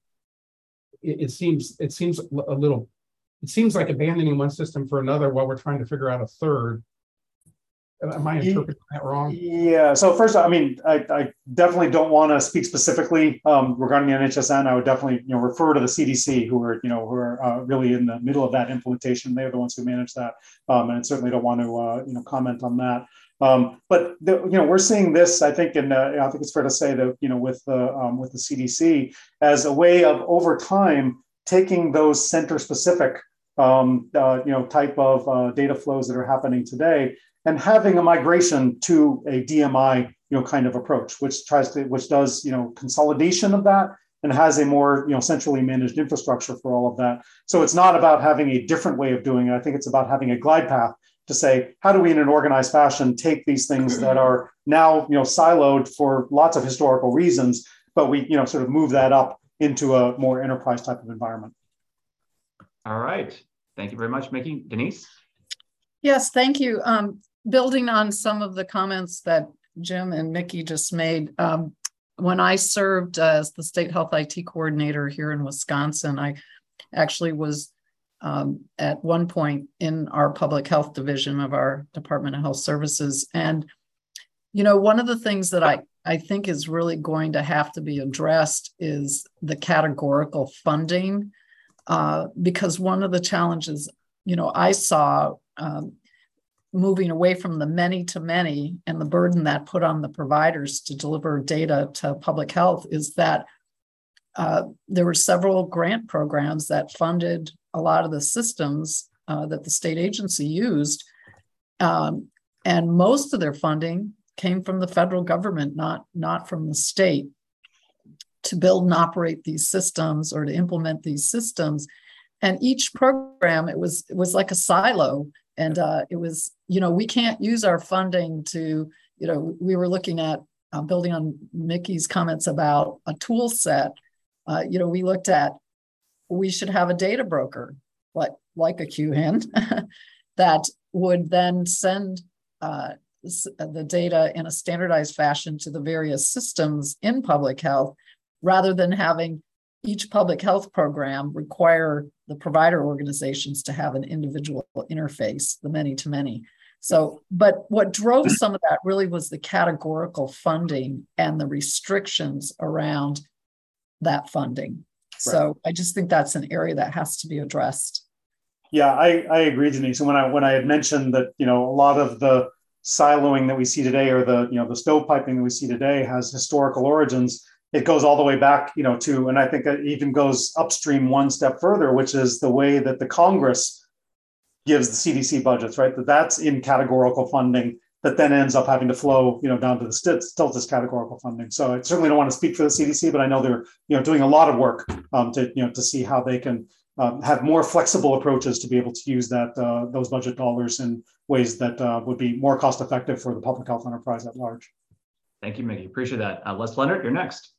It, it seems it seems a little, it seems like abandoning one system for another while we're trying to figure out a third. Am I interpreting that wrong? Yeah. So first, I mean, I, I definitely don't want to speak specifically um, regarding the N H S N. I would definitely, you know, refer to the C D C, who are, you know, who are uh, really in the middle of that implementation. They're the ones who manage that, um, and I certainly don't want to, uh, you know, comment on that. Um, but the, you know, we're seeing this, I think, and uh, I think it's fair to say that, you know, with the um, with the C D C as a way of over time taking those center-specific, um, uh, you know, type of uh, data flows that are happening today, and having a migration to a D M I, you know, kind of approach, which tries to, which does, you know, consolidation of that and has a more, you know, centrally managed infrastructure for all of that. So it's not about having a different way of doing it. I think it's about having a glide path to say, how do we, in an organized fashion, take these things that are now, you know, siloed for lots of historical reasons, but we, you know, sort of move that up into a more enterprise type of environment. All right. Thank you very much, Mickey. Denise? Yes, thank you. Um, building on some of the comments that Jim and Mickey just made, um, when I served as the state health I T coordinator here in Wisconsin, I actually was um, at one point in our public health division of our Department of Health Services. And, you know, one of the things that I, I think is really going to have to be addressed is the categorical funding, uh, because one of the challenges, you know, I saw um, moving away from the many to many and the burden that put on the providers to deliver data to public health is that uh, there were several grant programs that funded a lot of the systems uh, that the state agency used. Um, and most of their funding came from the federal government, not, not from the state, to build and operate these systems or to implement these systems. And each program, it was, it was like a silo. And uh, it was, you know, we can't use our funding to, you know, we were looking at, uh, building on Mickey's comments about a tool set. Uh, you know, we looked at, we should have a data broker, like, like a Q H I N, that would then send uh, the data in a standardized fashion to the various systems in public health, rather than having each public health program require the provider organizations to have an individual interface, the many to many. So, but what drove some of that really was the categorical funding and the restrictions around that funding. Right. So I just think that's an area that has to be addressed. Yeah, I, I agree, Denise. And when I when I had mentioned that, you know, a lot of the siloing that we see today, or the, you know, the stovepiping that we see today, has historical origins. It goes all the way back, you know, to, and I think it even goes upstream one step further, which is the way that the Congress gives the C D C budgets, right? That that's in categorical funding that then ends up having to flow, you know, down to the st- still this categorical funding. So I certainly don't want to speak for the C D C, but I know they're, you know, doing a lot of work um, to, you know, to see how they can um, have more flexible approaches to be able to use that uh, those budget dollars in ways that uh, would be more cost effective for the public health enterprise at large. Thank you, Mickey. Appreciate that. Uh, Les Leonard, you're next.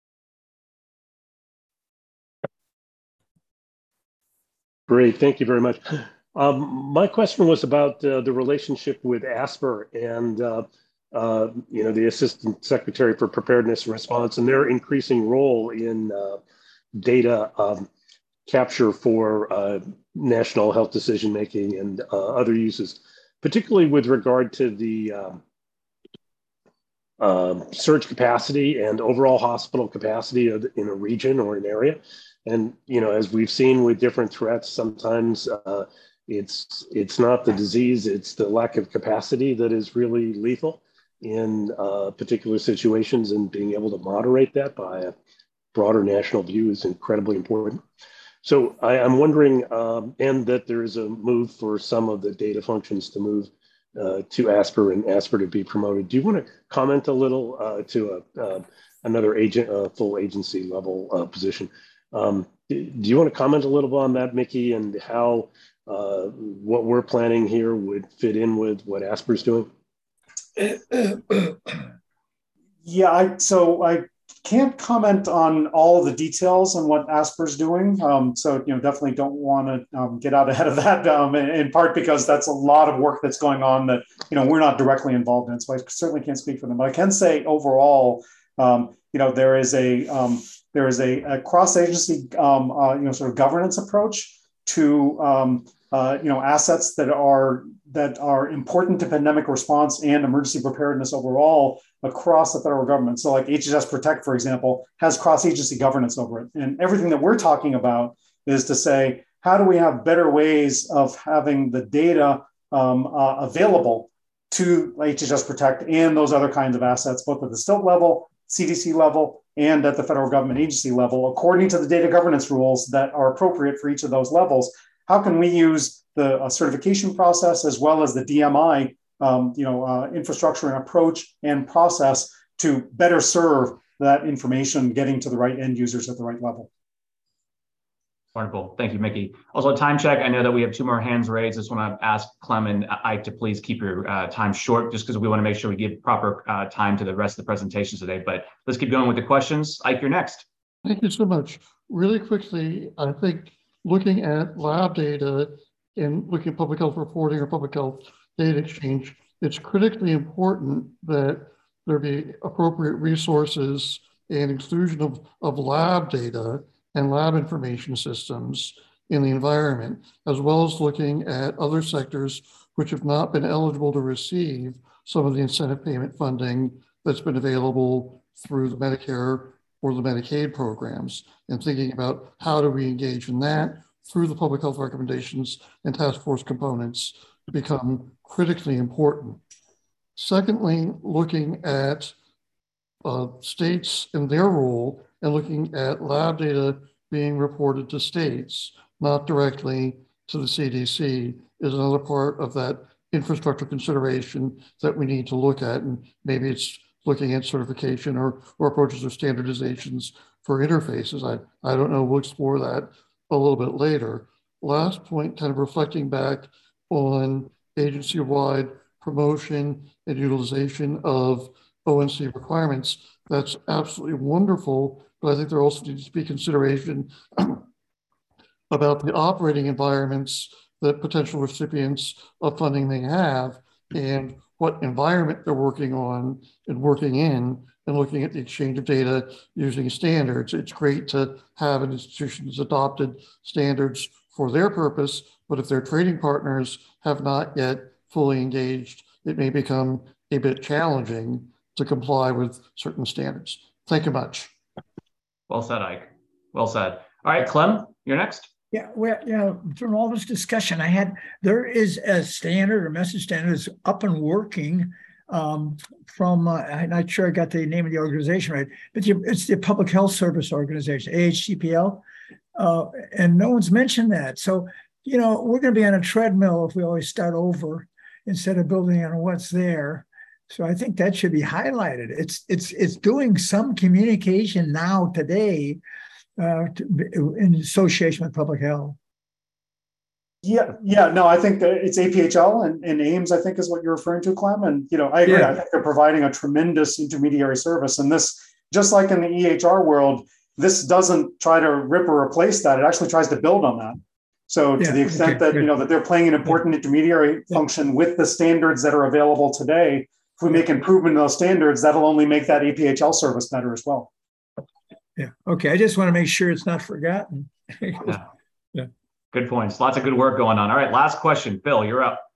Great, thank you very much. Um, my question was about uh, the relationship with ASPR and uh, uh, you know, the Assistant Secretary for Preparedness and Response, and their increasing role in uh, data um, capture for uh, national health decision making and uh, other uses, particularly with regard to the uh, uh, surge capacity and overall hospital capacity in a region or an area. And, you know, as we've seen with different threats, sometimes uh, it's it's not the disease, it's the lack of capacity that is really lethal in uh, particular situations, and being able to moderate that by a broader national view is incredibly important. So I, I'm wondering, um, and that there is a move for some of the data functions to move uh, to ASPR and ASPR to be promoted. Do you want to comment a little uh, to a, uh, another agent, uh, full agency level uh, position? Um, do you want to comment a little bit on that, Mickey, and how uh, what we're planning here would fit in with what ASPR's doing? Yeah, I, so I can't comment on all of the details on what ASPR's doing. Um, so, you know, definitely don't want to um, get out ahead of that, um, in, in part because that's a lot of work that's going on that, you know, we're not directly involved in. So I certainly can't speak for them. But I can say overall, um, you know, there is a um, there is a, a cross-agency, um, uh, you know, sort of governance approach to, um, uh, you know, assets that are that are important to pandemic response and emergency preparedness overall across the federal government. So like H H S Protect, for example, has cross-agency governance over it. And everything that we're talking about is to say, how do we have better ways of having the data um, uh, available to H H S Protect and those other kinds of assets, both at the state level, C D C level, and at the federal government agency level, according to the data governance rules that are appropriate for each of those levels. How can we use the uh, certification process as well as the D M I, um, you know, uh, infrastructure and approach and process to better serve that information getting to the right end users at the right level? Wonderful. Thank you, Mickey. Also, a time check. I know that we have two more hands raised. I just want to ask Clem and Ike to please keep your uh, time short, just because we want to make sure we give proper uh, time to the rest of the presentations today. But let's keep going with the questions. Ike, you're next. Thank you so much. Really quickly, I think looking at lab data and looking at public health reporting or public health data exchange, it's critically important that there be appropriate resources and inclusion of, of lab data and lab information systems in the environment, as well as looking at other sectors which have not been eligible to receive some of the incentive payment funding that's been available through the Medicare or the Medicaid programs, and thinking about how do we engage in that through the public health recommendations and task force components become critically important. Secondly, looking at uh, states and their role and looking at lab data being reported to states, not directly to the C D C, is another part of that infrastructure consideration that we need to look at. And maybe it's looking at certification or, or approaches or standardizations for interfaces. I, I don't know, we'll explore that a little bit later. Last point, kind of reflecting back on agency-wide promotion and utilization of O N C requirements. That's absolutely wonderful, but I think there also needs to be consideration about the operating environments that potential recipients of funding may have and what environment they're working on and working in, and looking at the exchange of data using standards. It's great to have an institution that's adopted standards for their purpose, but if their trading partners have not yet fully engaged, it may become a bit challenging to comply with certain standards. Thank you much. Well said, Ike. Well said. All right, Clem, you're next. Yeah, well, yeah, from all this discussion I had, there is a standard or message standard is up and working um, from, uh, I'm not sure I got the name of the organization right, but it's the Public Health Service Organization, A H C P L, uh, and no one's mentioned that. So, you know, we're going to be on a treadmill if we always start over instead of building on what's there. So I think that should be highlighted. It's, it's, it's doing some communication now today Uh, to, in association with public health. Yeah, yeah, no, I think that it's A P H L and, and AIMS, I think is what you're referring to, Clem. And, you know, I agree. Yeah. I think they're providing a tremendous intermediary service. And this, just like in the E H R world, this doesn't try to rip or replace that. It actually tries to build on that. So to yeah, the extent okay, that, good. you know, that they're playing an important yeah. intermediary yeah. function with the standards that are available today, if we make improvement in those standards, that'll only make that A P H L service better as well. Yeah. Okay. I just want to make sure it's not forgotten. yeah. yeah. Good points. Lots of good work going on. All right. Last question. Phil, you're up.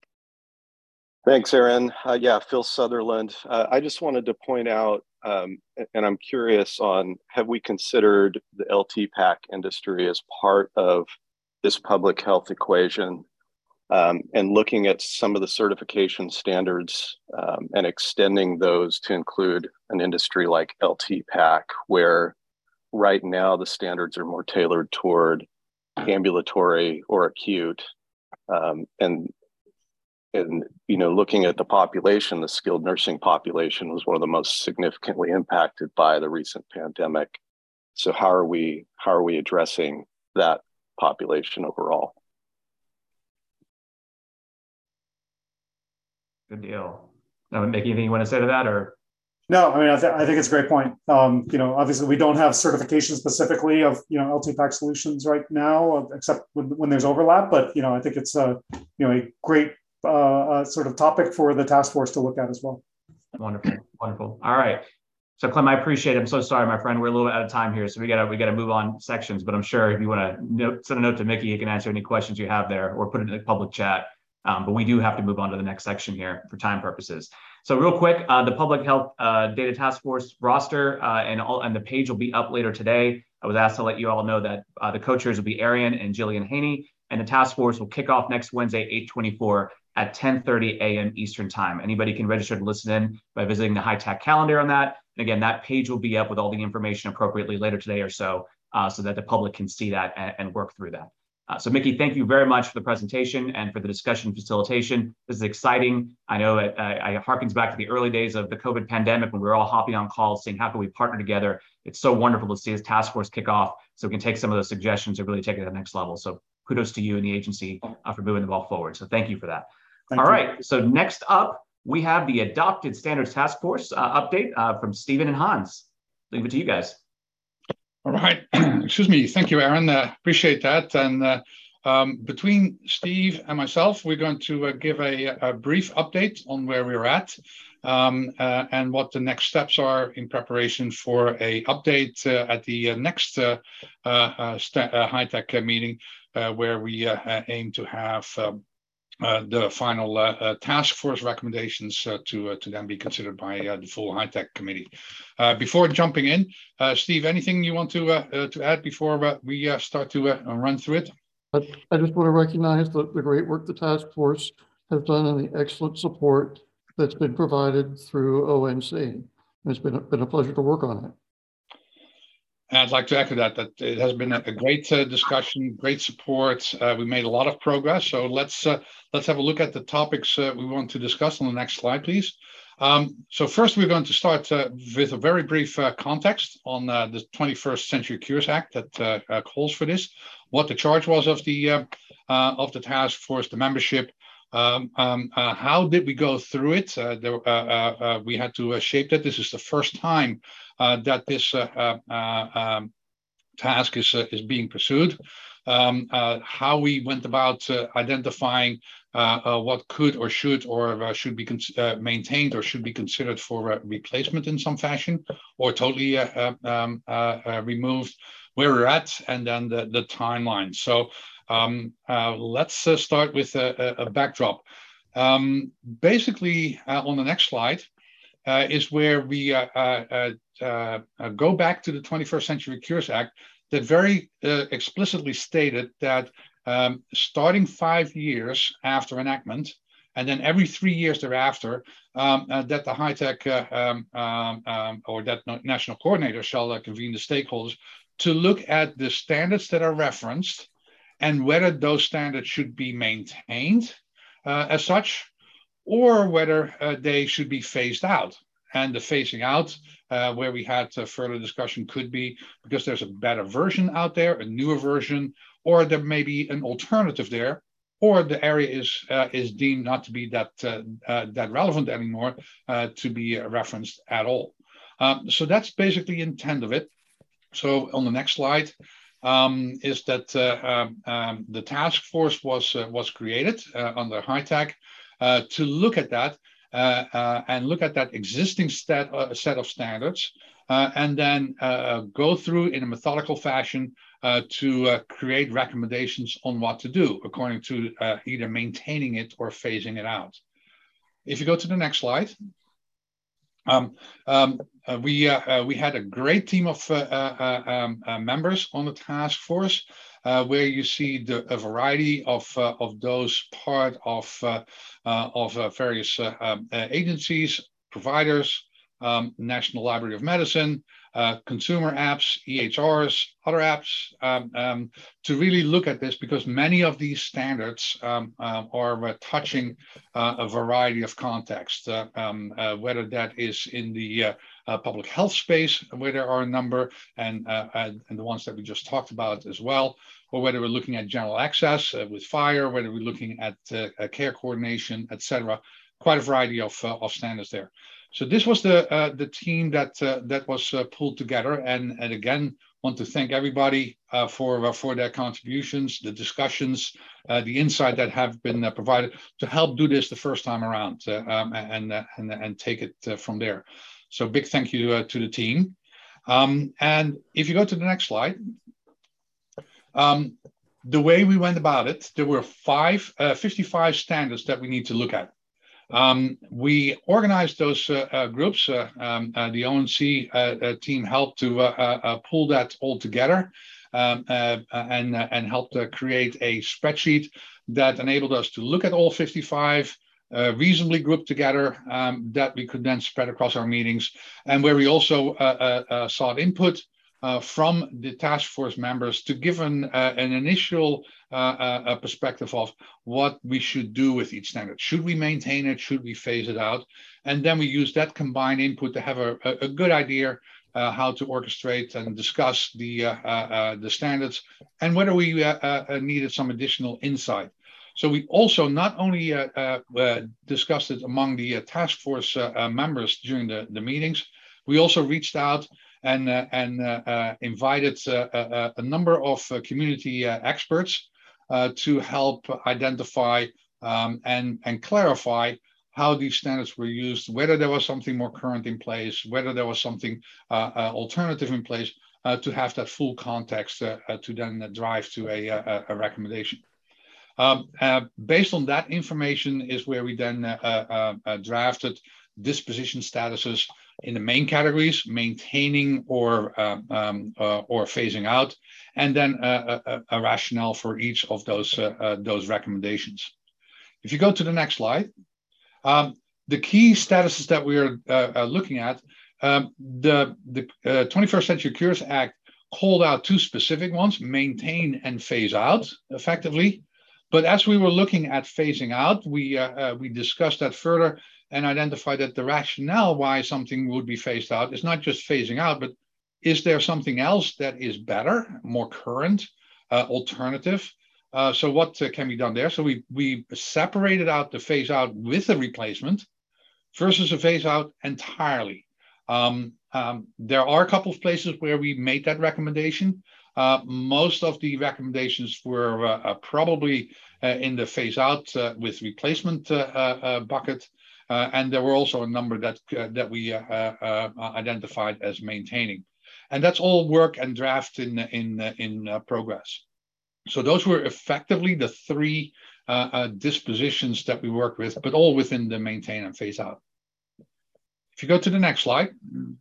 Thanks, Aaron. Uh, yeah, Phil Sutherland. Uh, I just wanted to point out, um, and I'm curious on, have we considered the L T PAC industry as part of this public health equation, um, and looking at some of the certification standards um, and extending those to include an industry like L T PAC, where right now the standards are more tailored toward ambulatory or acute. Um, and, and, you know, looking at the population, the skilled nursing population was one of the most significantly impacted by the recent pandemic. So how are we, how are we addressing that population overall? Good deal. Now, Mickey, anything you want to say to that, or? No, I mean, I, th I think it's a great point. Um, you know, obviously we don't have certification specifically of, you know, L T PAC solutions right now, except when, when there's overlap. But, you know, I think it's a, you know, a great uh, uh, sort of topic for the task force to look at as well. Wonderful, wonderful. All right. So Clem, I appreciate it. I'm so sorry, my friend. We're a little bit out of time here, so we gotta we gotta move on sections. But I'm sure if you want to note, send a note to Mickey, he can answer any questions you have there, or put it in the public chat. Um, but we do have to move on to the next section here for time purposes. So real quick, uh, the Public Health uh, Data Task Force roster uh, and all and the page will be up later today. I was asked to let you all know that uh, the co-chairs will be Arian and Jillian Haney, and the task force will kick off next Wednesday, eight twenty-four at ten thirty a m Eastern time. Anybody can register to listen in by visiting the HITAC calendar on that. And again, that page will be up with all the information appropriately later today or so, uh, so that the public can see that and, and work through that. Uh, so Mickey, thank you very much for the presentation and for the discussion facilitation. This is exciting. I know it, uh, it harkens back to the early days of the COVID pandemic when we were all hopping on calls saying, how can we partner together? It's so wonderful to see this task force kick off so we can take some of those suggestions and really take it to the next level. So kudos to you and the agency uh, for moving the ball forward. So thank you for that. Thank all you. Right, so next up, we have the Adopted Standards Task Force uh, update uh, from Stephen and Hans. Leave it to you guys. All right. Excuse me. Thank you, Aaron. Uh, appreciate that. And uh, um, between Steve and myself, we're going to uh, give a, a brief update on where we're at um, uh, and what the next steps are in preparation for a update uh, at the uh, next uh, uh, uh, uh, high-tech uh, meeting, uh, where we uh, uh, aim to have um, uh, the final uh, uh, task force recommendations uh, to uh, to then be considered by uh, the full high-tech committee. Uh, before jumping in, uh, Steve, anything you want to uh, uh, to add before uh, we uh, start to uh, run through it? I, I just want to recognize the, the great work the task force has done and the excellent support that's been provided through O N C. It's been a, been a pleasure to work on it. And I'd like to echo that, that it has been a, a great uh, discussion, great support. Uh, we made a lot of progress. So let's uh, let's have a look at the topics uh, we want to discuss on the next slide, please. Um, so first, we're going to start uh, with a very brief uh, context on uh, the twenty-first Century Cures Act that uh, uh, calls for this, what the charge was of the uh, uh, of the task force, the membership. Um, um, uh, how did we go through it? Uh, there, uh, uh, uh, we had to uh, shape that. This is the first time uh, that this uh, uh, uh, um, task is uh, is being pursued. Um, uh, how we went about uh, identifying uh, uh, what could or should or uh, should be uh, maintained or should be considered for uh, replacement in some fashion, or totally uh, um, uh, uh, removed, where we're at, and then the, the timeline. So. Um, uh, let's uh, start with a, a backdrop. Um, basically, uh, on the next slide uh, is where we uh, uh, uh, uh, go back to the twenty-first Century Cures Act that very uh, explicitly stated that um, starting five years after enactment, and then every three years thereafter, um, uh, that the high-tech uh, um, um, or that national coordinator shall uh, convene the stakeholders to look at the standards that are referenced and whether those standards should be maintained uh, as such, or whether uh, they should be phased out. And the phasing out, uh, where we had uh, further discussion, could be because there's a better version out there, a newer version, or there may be an alternative there, or the area is uh, is deemed not to be that uh, uh, that relevant anymore uh, to be uh, referenced at all. Um, so that's basically the intent of it. So on the next slide. Um, is that uh, um, um, the task force was uh, was created uh, under high-tech uh, to look at that uh, uh, and look at that existing stat, uh, set of standards uh, and then uh, go through in a methodical fashion uh, to uh, create recommendations on what to do according to uh, either maintaining it or phasing it out. If you go to the next slide. Um, um, uh, we uh, uh, we had a great team of uh, uh, um, uh, members on the task force, uh, where you see the, a variety of uh, of those part of uh, uh, of uh, various uh, um, uh, agencies, providers, um, National Library of Medicine, uh, consumer apps, E H Rs, other apps, um, um, to really look at this, because many of these standards um, uh, are uh, touching uh, a variety of contexts, uh, um, uh, whether that is in the uh, uh, public health space, where there are a number, and, uh, and the ones that we just talked about as well, or whether we're looking at general access uh, with FHIR, whether we're looking at uh, care coordination, et cetera. Quite a variety of, uh, of standards there. So this was the uh, the team that uh, that was uh, pulled together, and and again want to thank everybody uh, for uh, for their contributions, the discussions, uh, the insight that have been uh, provided to help do this the first time around, uh, um, and uh, and and take it uh, from there. So big thank you uh, to the team. Um, and if you go to the next slide, um, the way we went about it, there were five, uh, fifty-five standards that we need to look at. Um, we organized those uh, uh, groups. Uh, um, uh, the O N C uh, uh, team helped to uh, uh, pull that all together um, uh, and, uh, and helped uh, create a spreadsheet that enabled us to look at all fifty-five, uh, reasonably grouped together, um, that we could then spread across our meetings, and where we also uh, uh, uh, sought input Uh, from the task force members to give an, uh, an initial uh, uh, perspective of what we should do with each standard. Should we maintain it? Should we phase it out? And then we use that combined input to have a, a, a good idea uh, how to orchestrate and discuss the, uh, uh, uh, the standards, and whether we uh, uh, needed some additional insight. So we also not only uh, uh, uh, discussed it among the uh, task force uh, uh, members during the, the meetings, we also reached out and, uh, and uh, uh, invited uh, a, a number of uh, community uh, experts uh, to help identify um, and, and clarify how these standards were used, whether there was something more current in place, whether there was something uh, uh, alternative in place, uh, to have that full context uh, uh, to then uh, drive to a, a, a recommendation. Um, uh, based on that information is where we then uh, uh, uh, drafted disposition statuses in the main categories, maintaining or um, um, uh, or phasing out, and then uh, a, a rationale for each of those uh, uh, those recommendations. If you go to the next slide, um, the key statuses that we are uh, uh, looking at, um, the the uh, twenty-first Century Cures Act called out two specific ones: maintain and phase out, effectively. But as we were looking at phasing out, we uh, uh, we discussed that further and identified that the rationale why something would be phased out is not just phasing out, but is there something else that is better, more current, uh, alternative? Uh, so what uh, can be done there? So we we separated out the phase out with a replacement versus a phase out entirely. Um, um, there are a couple of places where we made that recommendation. Uh, most of the recommendations were uh, uh, probably uh, in the phase out uh, with replacement uh, uh, bucket. Uh, and there were also a number that uh, that we uh, uh, identified as maintaining, and that's all work and draft in in in uh, progress. So those were effectively the three uh, uh, dispositions that we worked with, but all within the maintain and phase out. If you go to the next slide,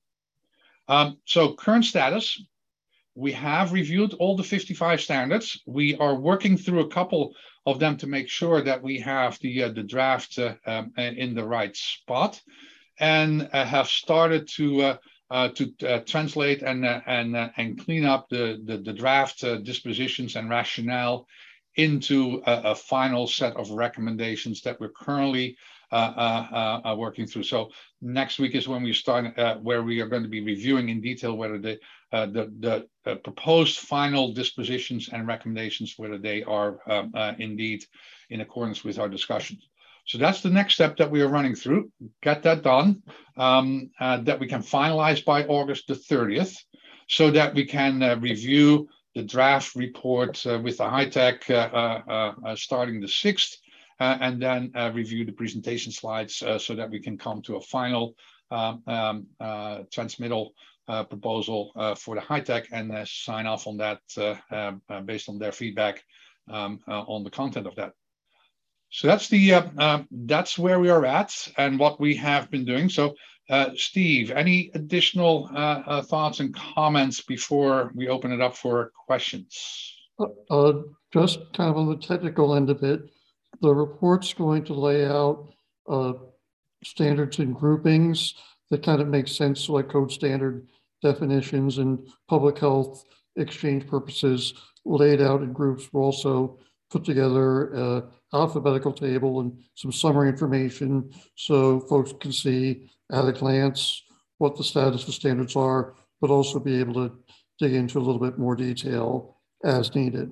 um, so current status. We have reviewed all the fifty-five standards. We are working through a couple of them to make sure that we have the uh, the draft uh, um, in the right spot, and uh, have started to uh, uh, to uh, translate and uh, and uh, and clean up the the, the draft uh, dispositions and rationale into a, a final set of recommendations that we're currently uh, uh, uh, working through. So next week is when we start, uh, where we are going to be reviewing in detail whether the uh, the, the uh, proposed final dispositions and recommendations, whether they are um, uh, indeed in accordance with our discussions. So that's the next step that we are running through. Get that done, um, uh, that we can finalize by August the thirtieth, so that we can uh, review the draft report uh, with the HITECH uh, uh, uh, starting the sixth, uh, and then uh, review the presentation slides uh, so that we can come to a final um, um, uh, transmittal uh, proposal uh, for the HITECH and uh, sign off on that uh, uh, uh, based on their feedback um, uh, on the content of that. So that's the uh, uh, that's where we are at and what we have been doing. So uh, Steve, any additional uh, uh, thoughts and comments before we open it up for questions? Uh, just kind of on the technical end of it, the report's going to lay out uh, standards and groupings that kind of make sense, so like code standard definitions and public health exchange purposes laid out in groups. We'll also put together an alphabetical table and some summary information so folks can see at a glance what the status of standards are, but also be able to dig into a little bit more detail as needed.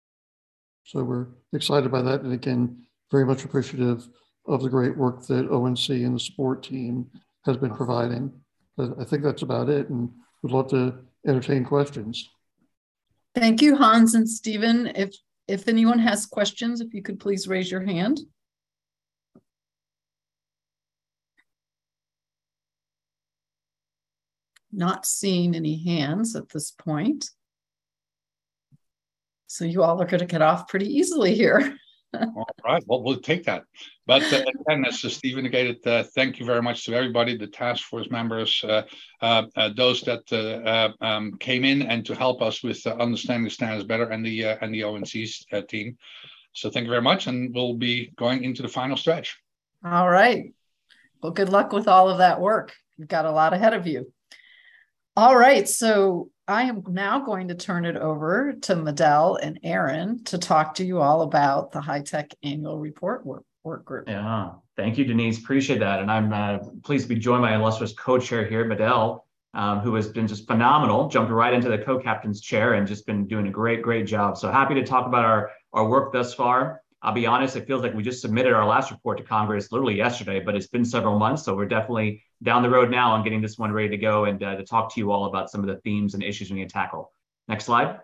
So we're excited by that. And again, very much appreciative of the great work that O N C and the support team has been providing. But I think that's about it, and we'd love to entertain questions. Thank you, Hans and Stephen. If If anyone has questions, if you could please raise your hand. Not seeing any hands at this point. So you all are going to get off pretty easily here. All right, well, we'll take that. But uh, again, as Steve indicated, uh, thank you very much to everybody, the task force members, uh, uh, uh, those that uh, uh, um, came in and to help us with uh, understanding the standards better, and the uh, and the O N C uh, team. So thank you very much, and we'll be going into the final stretch. All right. Well, good luck with all of that work. You've got a lot ahead of you. All right, so I am now going to turn it over to Medell and Aaron to talk to you all about the HITECH Annual Report Work, work Group. Yeah, thank you, Denise. Appreciate that. And I'm uh, pleased to be joined by illustrious co-chair here, Medell, um, who has been just phenomenal, jumped right into the co-captain's chair and just been doing a great, great job. So happy to talk about our, our work thus far. I'll be honest, it feels like we just submitted our last report to Congress literally yesterday, but it's been several months. So we're definitely down the road now on getting this one ready to go and uh, to talk to you all about some of the themes and issues we need to tackle. Next slide.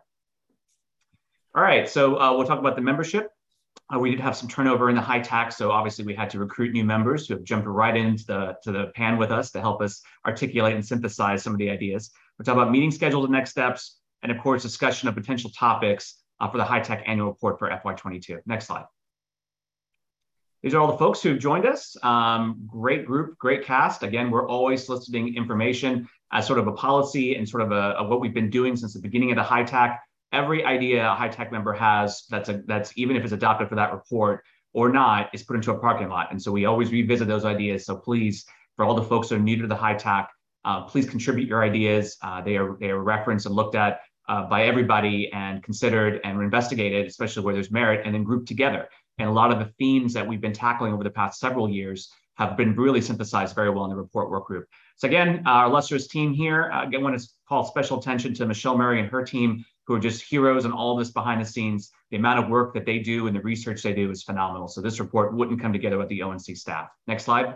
All right, so uh, we'll talk about the membership. Uh, we did have some turnover in the high tac, so obviously we had to recruit new members who have jumped right into the, to the pan with us to help us articulate and synthesize some of the ideas. We'll talk about meeting schedules and next steps, and of course, discussion of potential topics uh, for the high tac annual report for F Y twenty-two. Next slide. These are all the folks who have joined us. Um, great group, great cast. Again, we're always soliciting information as sort of a policy and sort of a, a what we've been doing since the beginning of the high tac. Every idea a high tac member has that's a, that's even if it's adopted for that report or not is put into a parking lot. And so we always revisit those ideas. So please, for all the folks that are new to the high tac, uh, please contribute your ideas. Uh, they are they are referenced and looked at uh, by everybody and considered and investigated, especially where there's merit, and then grouped together. And a lot of the themes that we've been tackling over the past several years have been really synthesized very well in the report work group. So again, our illustrious team here, uh, again, want to call special attention to Michelle Murray and her team, who are just heroes in all this behind the scenes. The amount of work that they do and the research they do is phenomenal. So this report wouldn't come together with the O N C staff. Next slide.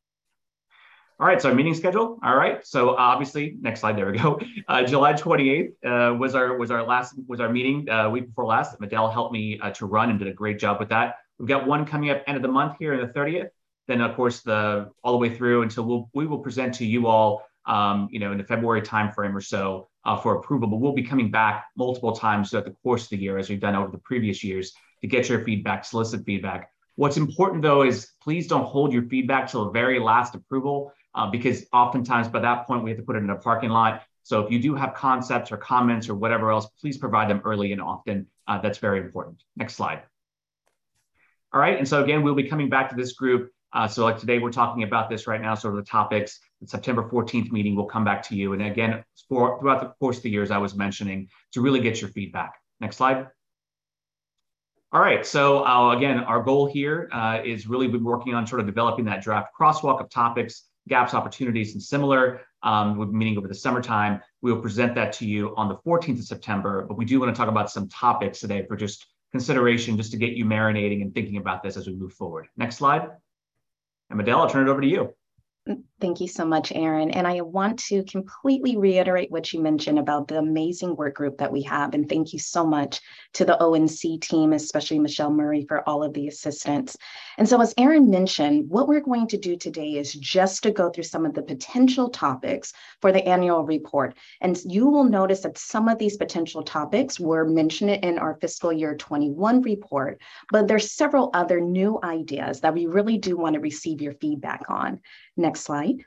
All right, so our meeting schedule. All right, so obviously, next slide, there we go. Uh, July twenty-eighth uh, was our was our last was our meeting uh, week before last. Medell helped me uh, to run and did a great job with that. We've got one coming up end of the month here on the thirtieth. Then of course the all the way through until we'll we will present to you all, um, you know, in the February timeframe or so uh, for approval. But we'll be coming back multiple times throughout the course of the year, as we've done over the previous years, to get your feedback, solicit feedback. What's important though is please don't hold your feedback till the very last approval. Uh, because oftentimes by that point we have to put it in a parking lot. So if you do have concepts or comments or whatever else, please provide them early and often. Uh, that's very important. Next slide. All right, and so again, we'll be coming back to this group. Uh, so like today we're talking about this right now, sort of the topics. The September fourteenth meeting will come back to you. And again, for, throughout the course of the years I was mentioning, to really get your feedback. Next slide. All right, so uh, again, our goal here uh, is really been working on sort of developing that draft crosswalk of topics, gaps, opportunities, and similar. Um, we'll be meeting over the summertime. We will present that to you on the fourteenth of September, but we do want to talk about some topics today for just consideration, just to get you marinating and thinking about this as we move forward. Next slide. And Medell, I'll turn it over to you. Thank you so much, Aaron. And I want to completely reiterate what you mentioned about the amazing work group that we have. And thank you so much to the O N C team, especially Michelle Murray, for all of the assistance. And so as Aaron mentioned, what we're going to do today is just to go through some of the potential topics for the annual report. And you will notice that some of these potential topics were mentioned in our fiscal year twenty-one report, but there's several other new ideas that we really do want to receive your feedback on. Next slide.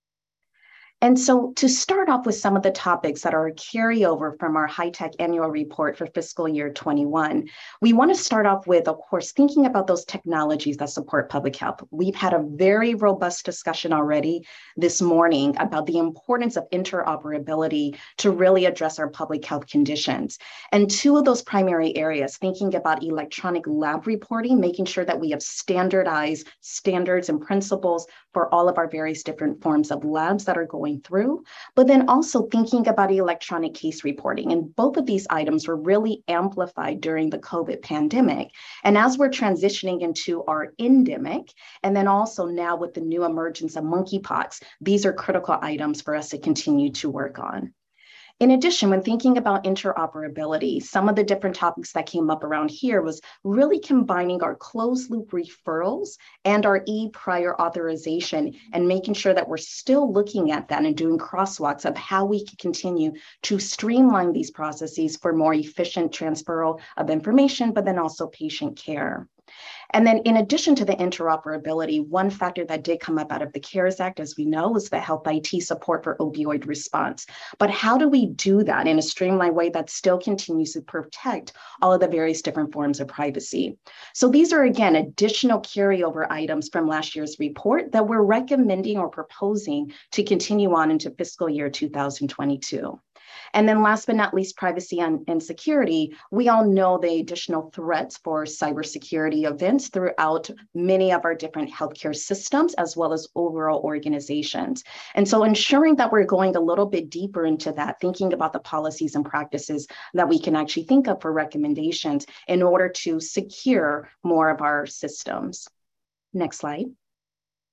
And so to start off with some of the topics that are a carryover from our high tac annual report for fiscal year twenty-one, we want to start off with, of course, thinking about those technologies that support public health. We've had a very robust discussion already this morning about the importance of interoperability to really address our public health conditions. And two of those primary areas, thinking about electronic lab reporting, making sure that we have standardized standards and principles for all of our various different forms of labs that are going through, but then also thinking about electronic case reporting. And both of these items were really amplified during the COVID pandemic. And as we're transitioning into our endemic, and then also now with the new emergence of monkeypox, these are critical items for us to continue to work on. In addition, when thinking about interoperability, some of the different topics that came up around here was really combining our closed loop referrals and our e-prior authorization and making sure that we're still looking at that and doing crosswalks of how we can continue to streamline these processes for more efficient transferal of information, but then also patient care. And then in addition to the interoperability, one factor that did come up out of the CARES Act, as we know, is the health I T support for opioid response. But how do we do that in a streamlined way that still continues to protect all of the various different forms of privacy? So these are, again, additional carryover items from last year's report that we're recommending or proposing to continue on into fiscal year two thousand twenty-two. And then last but not least, privacy and, and security. We all know the additional threats for cybersecurity events throughout many of our different healthcare systems, as well as overall organizations. And so ensuring that we're going a little bit deeper into that, thinking about the policies and practices that we can actually think of for recommendations in order to secure more of our systems. Next slide.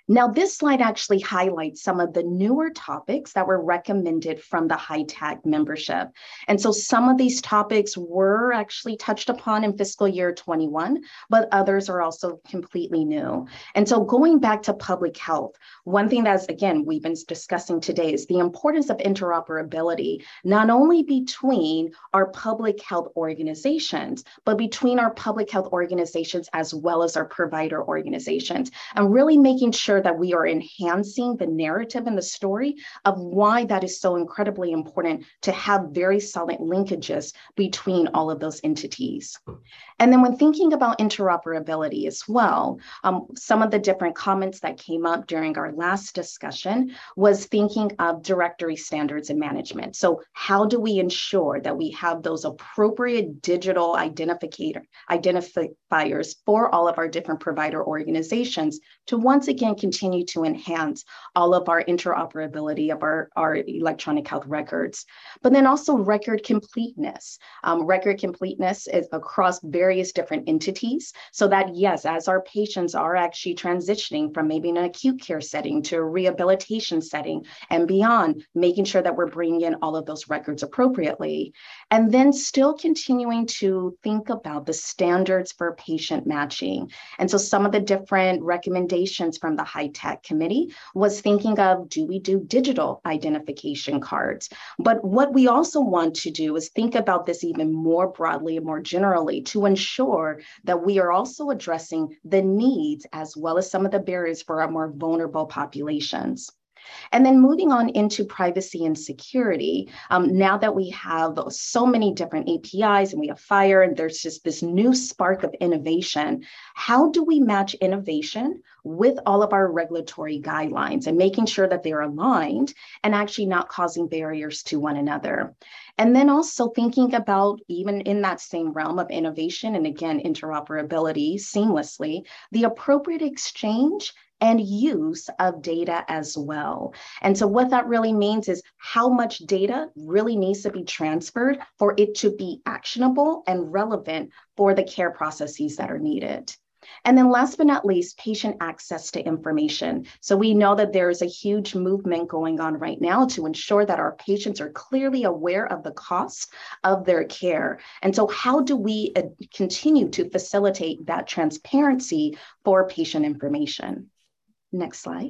Now, this slide actually highlights some of the newer topics that were recommended from the HITAC membership. And so some of these topics were actually touched upon in fiscal year twenty-one, but others are also completely new. And so going back to public health, one thing that's, again, we've been discussing today is the importance of interoperability, not only between our public health organizations, but between our public health organizations as well as our provider organizations, and really making sure that we are enhancing the narrative and the story of why that is so incredibly important to have very solid linkages between all of those entities. And then when thinking about interoperability as well, um, some of the different comments that came up during our last discussion was thinking of directory standards and management. So how do we ensure that we have those appropriate digital identificator, identifiers for all of our different provider organizations to once again continue to enhance all of our interoperability of our, our electronic health records, but then also record completeness. Um, record completeness is across various various different entities, so that yes, as our patients are actually transitioning from maybe an acute care setting to a rehabilitation setting and beyond, making sure that we're bringing in all of those records appropriately, and then still continuing to think about the standards for patient matching. And so some of the different recommendations from the HITAC committee was thinking of, do we do digital identification cards? But what we also want to do is think about this even more broadly and more generally to ensure that we are also addressing the needs as well as some of the barriers for our more vulnerable populations. And then moving on into privacy and security, um, now that we have so many different A P Is and we have FHIR and there's just this new spark of innovation, how do we match innovation with all of our regulatory guidelines and making sure that they're aligned and actually not causing barriers to one another? And then also thinking about, even in that same realm of innovation and again, interoperability seamlessly, the appropriate exchange and use of data as well. And so what that really means is how much data really needs to be transferred for it to be actionable and relevant for the care processes that are needed. And then last but not least, patient access to information. So we know that there is a huge movement going on right now to ensure that our patients are clearly aware of the cost of their care. And so how do we uh, continue to facilitate that transparency for patient information? Next slide.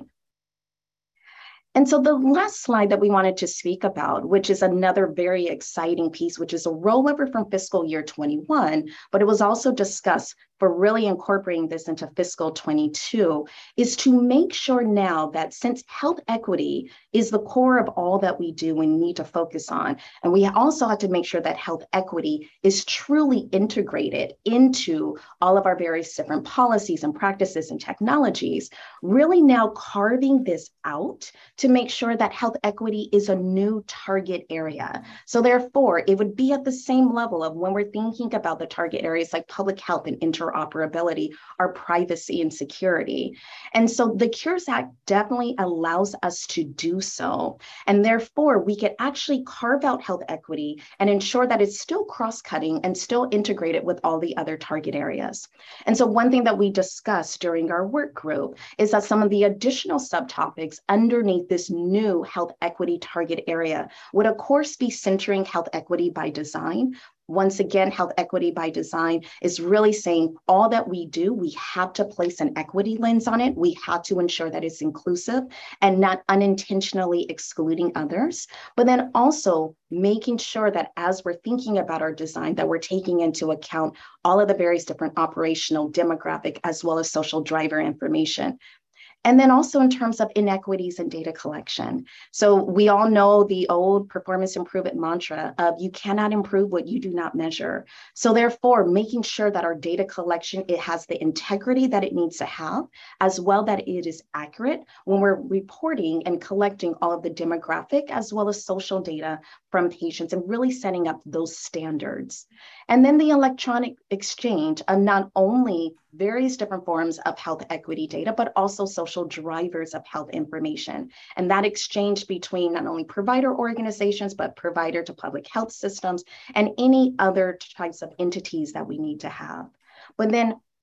And so the last slide that we wanted to speak about, which is another very exciting piece, which is a rollover from fiscal year twenty-one, but it was also discussed for really incorporating this into fiscal twenty-two, is to make sure now that since health equity is the core of all that we do and need to focus on, and we also have to make sure that health equity is truly integrated into all of our various different policies and practices and technologies, really now carving this out to make sure that health equity is a new target area. So therefore, it would be at the same level of when we're thinking about the target areas like public health and interoperability, our privacy and security. And so the Cures Act definitely allows us to do so. And therefore, we can actually carve out health equity and ensure that it's still cross-cutting and still integrated with all the other target areas. And so one thing that we discussed during our work group is that some of the additional subtopics underneath this new health equity target area would of course be centering health equity by design. Once again, health equity by design is really saying all that we do, we have to place an equity lens on it. We have to ensure that it's inclusive and not unintentionally excluding others, but then also making sure that as we're thinking about our design, that we're taking into account all of the various different operational, demographic, as well as social driver information. And then also in terms of inequities and data collection. So we all know the old performance improvement mantra of you cannot improve what you do not measure. So therefore, making sure that our data collection, it has the integrity that it needs to have, as well that it is accurate when we're reporting and collecting all of the demographic as well as social data from patients and really setting up those standards. And then the electronic exchange of not only various different forms of health equity data, but also social drivers of health information. And that exchange between not only provider organizations, but provider to public health systems and any other types of entities that we need to have. But then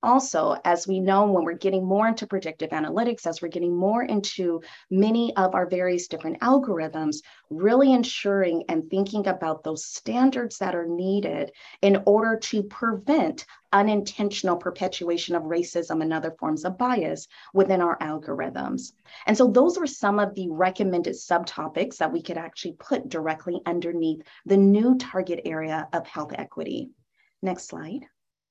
Also, as we know, when we're getting more into predictive analytics, as we're getting more into many of our various different algorithms, really ensuring and thinking about those standards that are needed in order to prevent unintentional perpetuation of racism and other forms of bias within our algorithms. And so those were some of the recommended subtopics that we could actually put directly underneath the new target area of health equity. Next slide.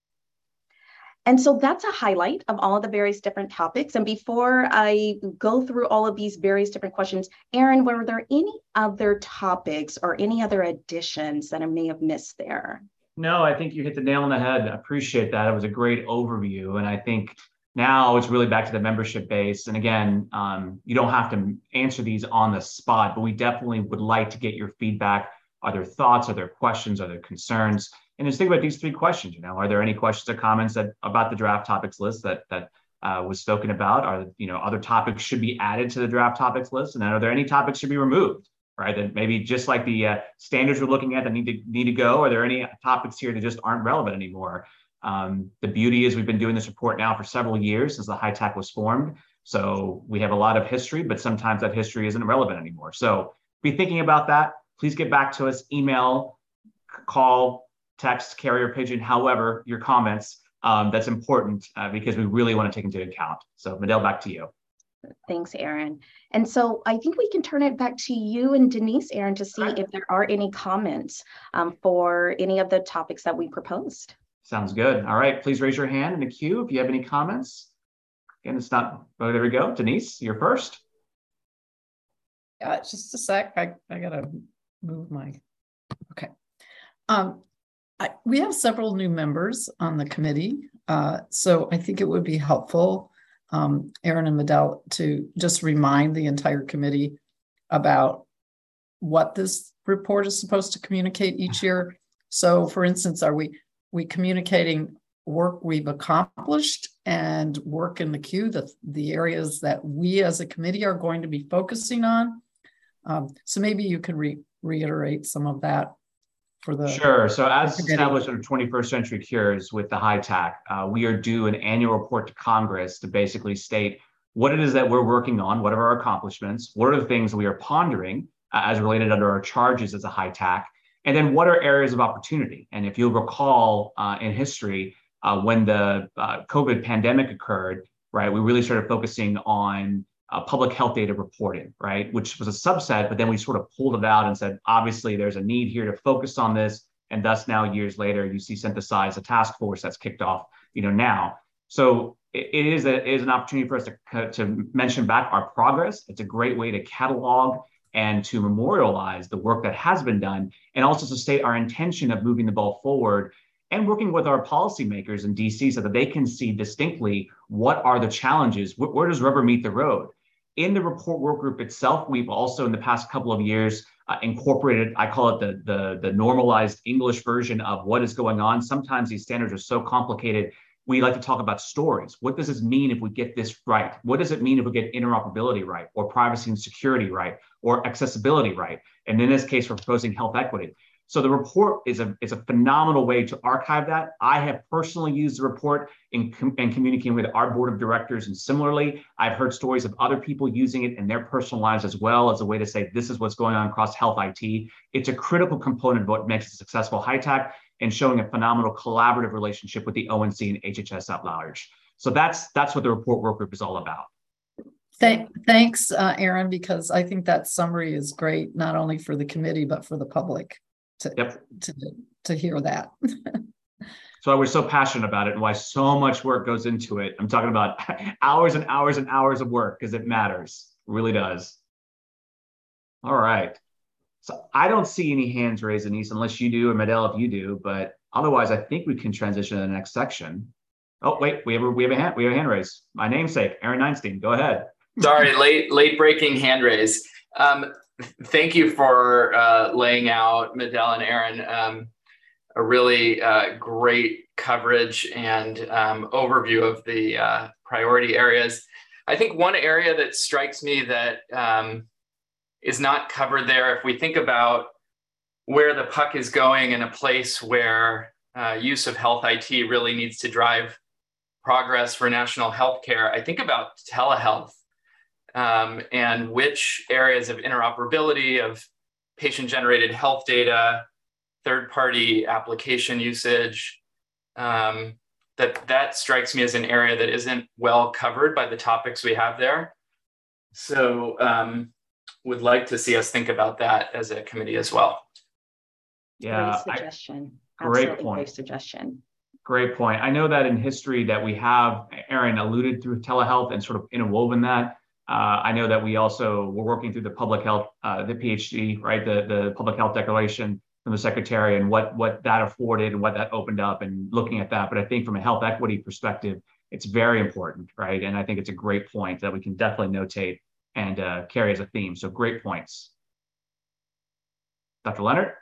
And so that's a highlight of all of the various different topics. And before I go through all of these various different questions, Aaron, were there any other topics or any other additions that I may have missed there? No, I think you hit the nail on the head. I appreciate that. It was a great overview. And I think now it's really back to the membership base. And again, um, you don't have to answer these on the spot, but we definitely would like to get your feedback. Are there thoughts? Are there questions? Are there concerns? And just think about these three questions. You know, are there any questions or comments that about the draft topics list that that uh, was spoken about? Are, you know, other topics should be added to the draft topics list? And then are there any topics should be removed? Right? That maybe just like the uh, standards we're looking at that need to need to go. Are there any topics here that just aren't relevant anymore? Um, the beauty is we've been doing this report now for several years since the HITAC was formed. So we have a lot of history, but sometimes that history isn't relevant anymore. So be thinking about that. Please get back to us, email, call, text, carrier pigeon, however, your comments. Um, that's important uh, because we really want to take into account. So Medell, back to you. Thanks, Aaron. And so I think we can turn it back to you and Denise, Aaron, to see if there are any comments um, for any of the topics that we proposed. Sounds good. All right, please raise your hand in the queue if you have any comments. Again, it's not, oh, there we go. Denise, you're first. Yeah, just a sec. I, I gotta move my, okay. Um, I, we have several new members on the committee. Uh, so I think it would be helpful, um, Aaron and Medell, to just remind the entire committee about what this report is supposed to communicate each year. So for instance, are we, we communicating work we've accomplished and work in the queue, the, the areas that we as a committee are going to be focusing on? Um, so maybe you could re reiterate some of that. For the sure. So as established under twenty-first Century Cures with the HITAC, uh, we are due an annual report to Congress to basically state what it is that we're working on, what are our accomplishments, what are the things we are pondering uh, as related under our charges as a HITAC, and then what are areas of opportunity. And if you'll recall uh, in history, uh, when the uh, COVID pandemic occurred, right, we really started focusing on Uh, public health data reporting, right, which was a subset, but then we sort of pulled it out and said, obviously, there's a need here to focus on this. And thus now years later, you see synthesize a task force that's kicked off, you know, now. So it, it is a, it is an opportunity for us to, to mention back our progress. It's a great way to catalog and to memorialize the work that has been done, and also to state our intention of moving the ball forward and working with our policymakers in D C so that they can see distinctly what are the challenges, where, where does rubber meet the road. In the report work group itself, we've also in the past couple of years uh, incorporated, I call it the, the, the normalized English version of what is going on. Sometimes these standards are so complicated, we like to talk about stories. What does this mean if we get this right? What does it mean if we get interoperability right, or privacy and security right, or accessibility right? And in this case, we're proposing health equity. So the report is a, is a phenomenal way to archive that. I have personally used the report in, com in communicating with our board of directors. And similarly, I've heard stories of other people using it in their personal lives as well as a way to say, this is what's going on across health I T. It's a critical component of what makes a successful HITAC and showing a phenomenal collaborative relationship with the O N C and H H S at large. So that's, that's what the report work group is all about. Thank, thanks, uh, Aaron, because I think that summary is great, not only for the committee, but for the public. To, yep. to, to hear that. So I was so passionate about it and why so much work goes into it. I'm talking about hours and hours and hours of work because it matters. It really does. All right. So I don't see any hands raised, Denise, unless you do, or Medell if you do, but otherwise I think we can transition to the next section. Oh, wait, we have a, we have a hand, we have a hand raise. My namesake, Aaron Neinstein, go ahead. Sorry, late, late breaking hand raise. Um, Thank you for uh, laying out, Medell and Aaron, um, a really uh, great coverage and um, overview of the uh, priority areas. I think one area that strikes me that um, is not covered there, if we think about where the puck is going in a place where uh, use of health I T really needs to drive progress for national healthcare, I think about telehealth um, and which areas of interoperability of patient-generated health data, third-party application usage, um, that that strikes me as an area that isn't well covered by the topics we have there. So um, would like to see us think about that as a committee as well. Yeah, great suggestion. I, great Absolutely point. Great suggestion. Great point. I know that in history that we have, Aaron alluded through telehealth and sort of interwoven that. Uh, I know that we also were working through the public health, uh, the P H D, right? The, the public health declaration from the secretary and what, what that afforded and what that opened up and looking at that. But I think from a health equity perspective, it's very important, right? And I think it's a great point that we can definitely notate and uh, carry as a theme. So great points. Doctor Leonard?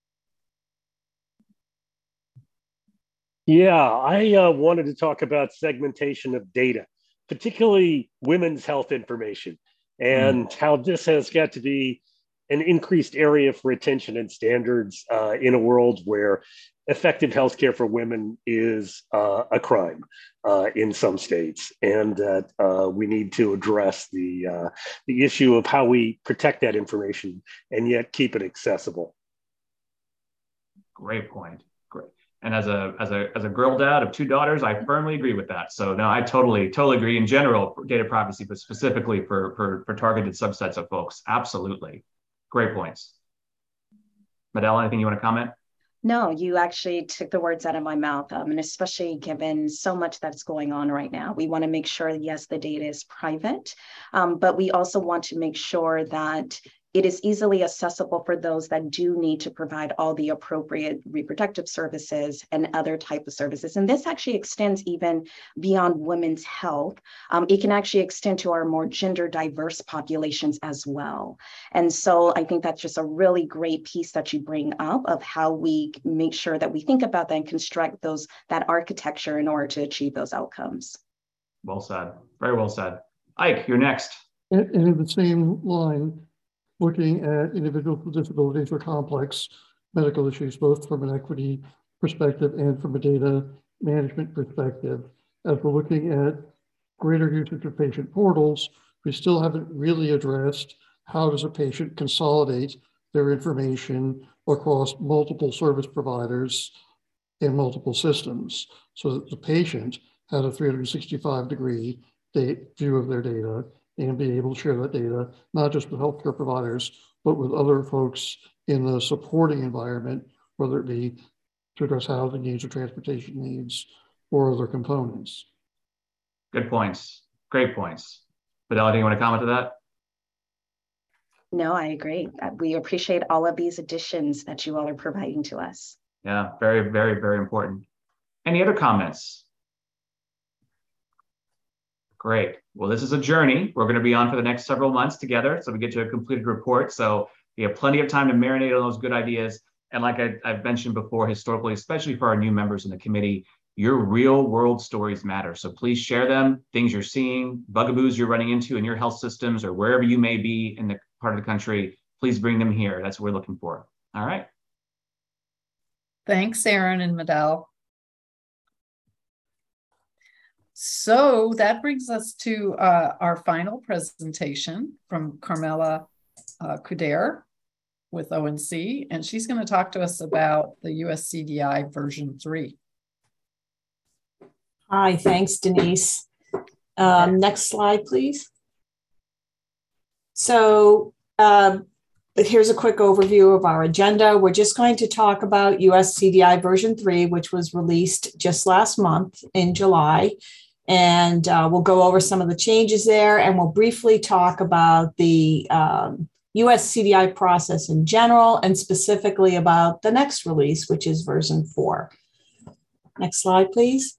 Yeah, I uh, wanted to talk about segmentation of data, particularly women's health information, and mm. how this has got to be an increased area for attention and standards uh, in a world where effective healthcare for women is uh, a crime uh, in some states, and that uh, we need to address the uh, the issue of how we protect that information and yet keep it accessible. Great point. Great. And as a as a as a girl dad of two daughters, I firmly agree with that. So no, I totally totally agree in general for data privacy, but specifically for for for targeted subsets of folks. Absolutely, great points. Medela, anything you want to comment? No, you actually took the words out of my mouth, um, and especially given so much that's going on right now. We want to make sure, yes, the data is private, um, but we also want to make sure that it is easily accessible for those that do need to provide all the appropriate reproductive services and other type of services. And this actually extends even beyond women's health. Um, it can actually extend to our more gender diverse populations as well. And so I think that's just a really great piece that you bring up of how we make sure that we think about that and construct those that architecture in order to achieve those outcomes. Well said. Very well said. Ike, you're next. And in the same line, looking at individuals with disabilities or complex medical issues, both from an equity perspective and from a data management perspective. As we're looking at greater usage of patient portals, we still haven't really addressed how does a patient consolidate their information across multiple service providers in multiple systems so that the patient has a three hundred sixty-five degree view of their data and be able to share that data, not just with healthcare providers, but with other folks in the supporting environment, whether it be to address housing needs or transportation needs or other components. Good points. Great points. Fidelity, you want to comment to that? No, I agree. We appreciate all of these additions that you all are providing to us. Yeah, very, very, very important. Any other comments? Great. Well, this is a journey we're going to be on for the next several months together. So we get to a completed report. So we have plenty of time to marinate on those good ideas. And like I, I've mentioned before, historically, especially for our new members in the committee, your real world stories matter. So please share them, things you're seeing, bugaboos you're running into in your health systems or wherever you may be in the part of the country. Please bring them here. That's what we're looking for. All right. Thanks, Aaron and Medel. So that brings us to uh, our final presentation from Carmela uh, Kuder with O N C, and she's going to talk to us about the U S C D I version three. Hi, thanks, Denise. Um, next slide, please. So uh, here's a quick overview of our agenda. We're just going to talk about U S C D I version three, which was released just last month in July. And uh, we'll go over some of the changes there, and we'll briefly talk about the um, U S C D I process in general, and specifically about the next release, which is version four. Next slide, please.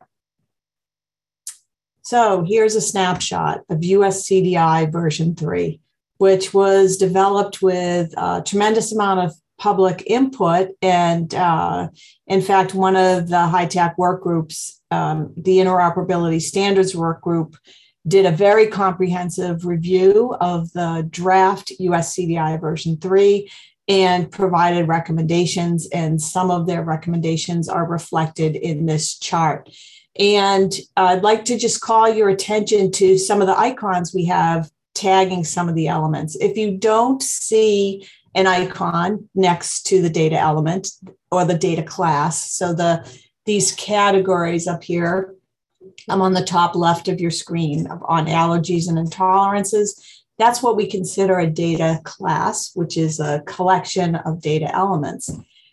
So here's a snapshot of U S C D I version three, which was developed with a tremendous amount of public input. And uh, in fact, one of the HITAC work groups, um, the Interoperability Standards Work Group, did a very comprehensive review of the draft U S C D I version three. and provided recommendations, and some of their recommendations are reflected in this chart. And I'd like to just call your attention to some of the icons we have tagging some of the elements. If you don't see an icon next to the data element or the data class, so the these categories up here, I'm on the top left of your screen on allergies and intolerances. That's what we consider a data class, which is a collection of data elements.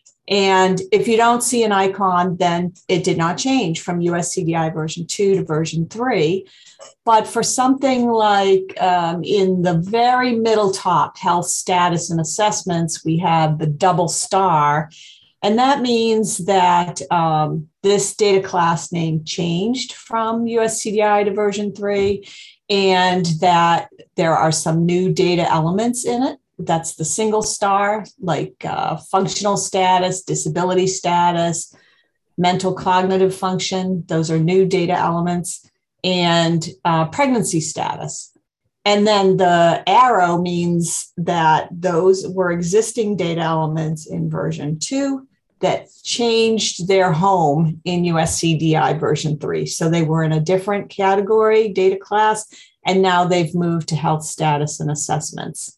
And if you don't see an icon, then it did not change from U S C D I version two to version three. But for something like um, in the very middle top, health status and assessments, we have the double star. And that means that um, this data class name changed from U S C D I to version three, and that there are some new data elements in it. That's the single star, like uh, functional status, disability status, mental cognitive function. Those are new data elements, and uh, pregnancy status. And then the arrow means that those were existing data elements in version two that changed their home in U S C D I version three. So they were in a different category, data class, and now they've moved to health status and assessments.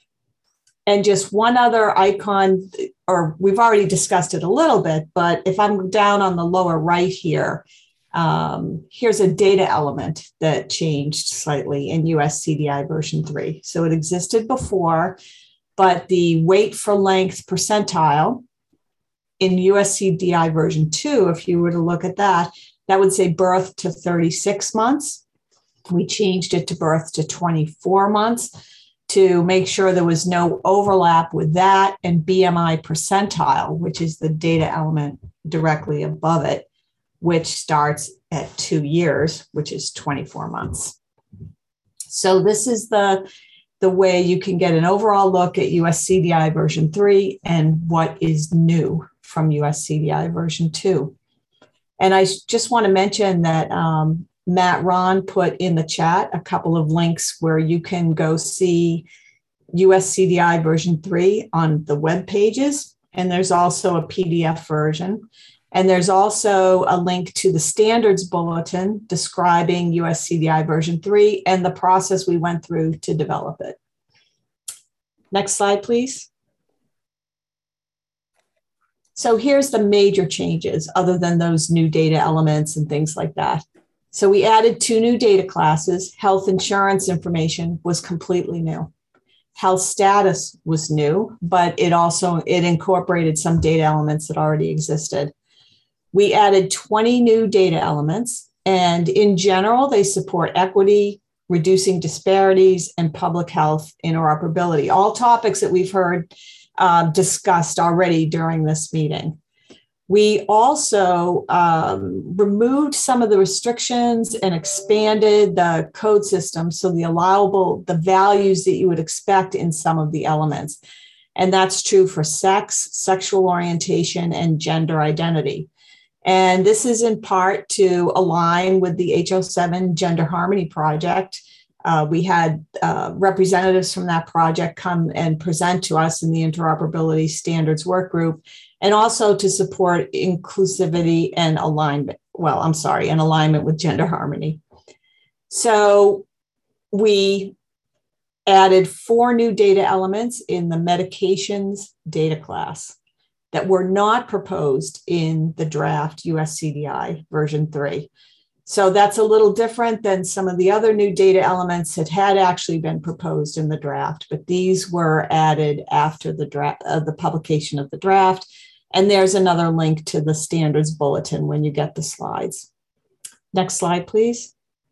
And just one other icon, or we've already discussed it a little bit, but if I'm down on the lower right here, um, here's a data element that changed slightly in U S C D I version three. So it existed before, but the weight for length percentile in U S C D I version two, if you were to look at that, that would say birth to thirty-six months. We changed it to birth to twenty-four months to make sure there was no overlap with that and B M I percentile, which is the data element directly above it, which starts at two years, which is twenty-four months. So this is the, the way you can get an overall look at U S C D I version three and what is new from U S C D I version two. And I just want to mention that um, Matt Ron put in the chat a couple of links where you can go see U S C D I version three on the web pages. And there's also a P D F version. And there's also a link to the standards bulletin describing U S C D I version three and the process we went through to develop it. Next slide, please. So here's the major changes other than those new data elements and things like that. So we added two new data classes. Health insurance information was completely new. Health status was new, but it also, it incorporated some data elements that already existed. We added twenty new data elements, and in general, they support equity, reducing disparities, and public health interoperability, all topics that we've heard uh, discussed already during this meeting. We also um, removed some of the restrictions and expanded the code system, so the allowable, the values that you would expect in some of the elements. And that's true for sex, sexual orientation, and gender identity. And this is in part to align with the H O seven Gender Harmony Project. Uh, we had uh, representatives from that project come and present to us in the Interoperability Standards Work Group, and also to support inclusivity and alignment. Well, I'm sorry, and alignment with gender harmony. So we added four new data elements in the medications data class that were not proposed in the draft U S C D I version three. So that's a little different than some of the other new data elements that had actually been proposed in the draft, but these were added after the draft, uh, the publication of the draft. And there's another link to the standards bulletin when you get the slides. Next slide, please.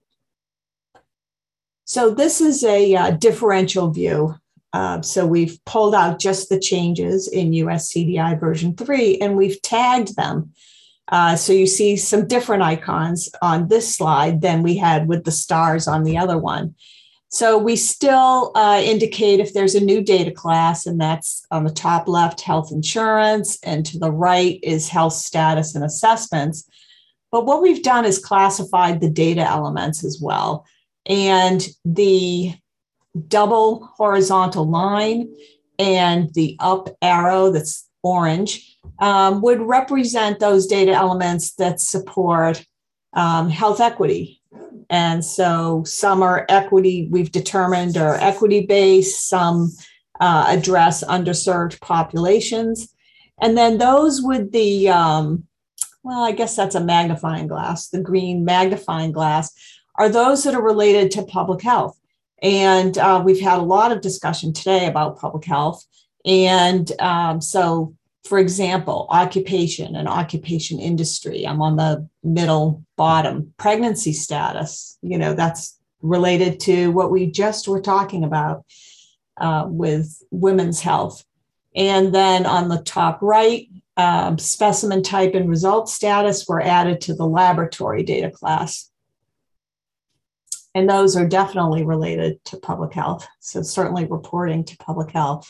So this is a uh, differential view. Uh, so we've pulled out just the changes in U S C D I version three, and we've tagged them. Uh, so you see some different icons on this slide than we had with the stars on the other one. So we still uh, indicate if there's a new data class, and that's on the top left, health insurance, and to the right is health status and assessments. But what we've done is classified the data elements as well. And the double horizontal line and the up arrow that's orange um, would represent those data elements that support um, health equity. And so some are equity, we've determined are equity-based, some uh, address underserved populations. And then those with the, um, well, I guess that's a magnifying glass, the green magnifying glass, are those that are related to public health. And uh, we've had a lot of discussion today about public health. And um, so, for example, occupation and occupation industry, I'm on the middle bottom, pregnancy status, you know, that's related to what we just were talking about uh, with women's health. And then on the top right, um, specimen type and result status were added to the laboratory data class. And those are definitely related to public health. So certainly reporting to public health.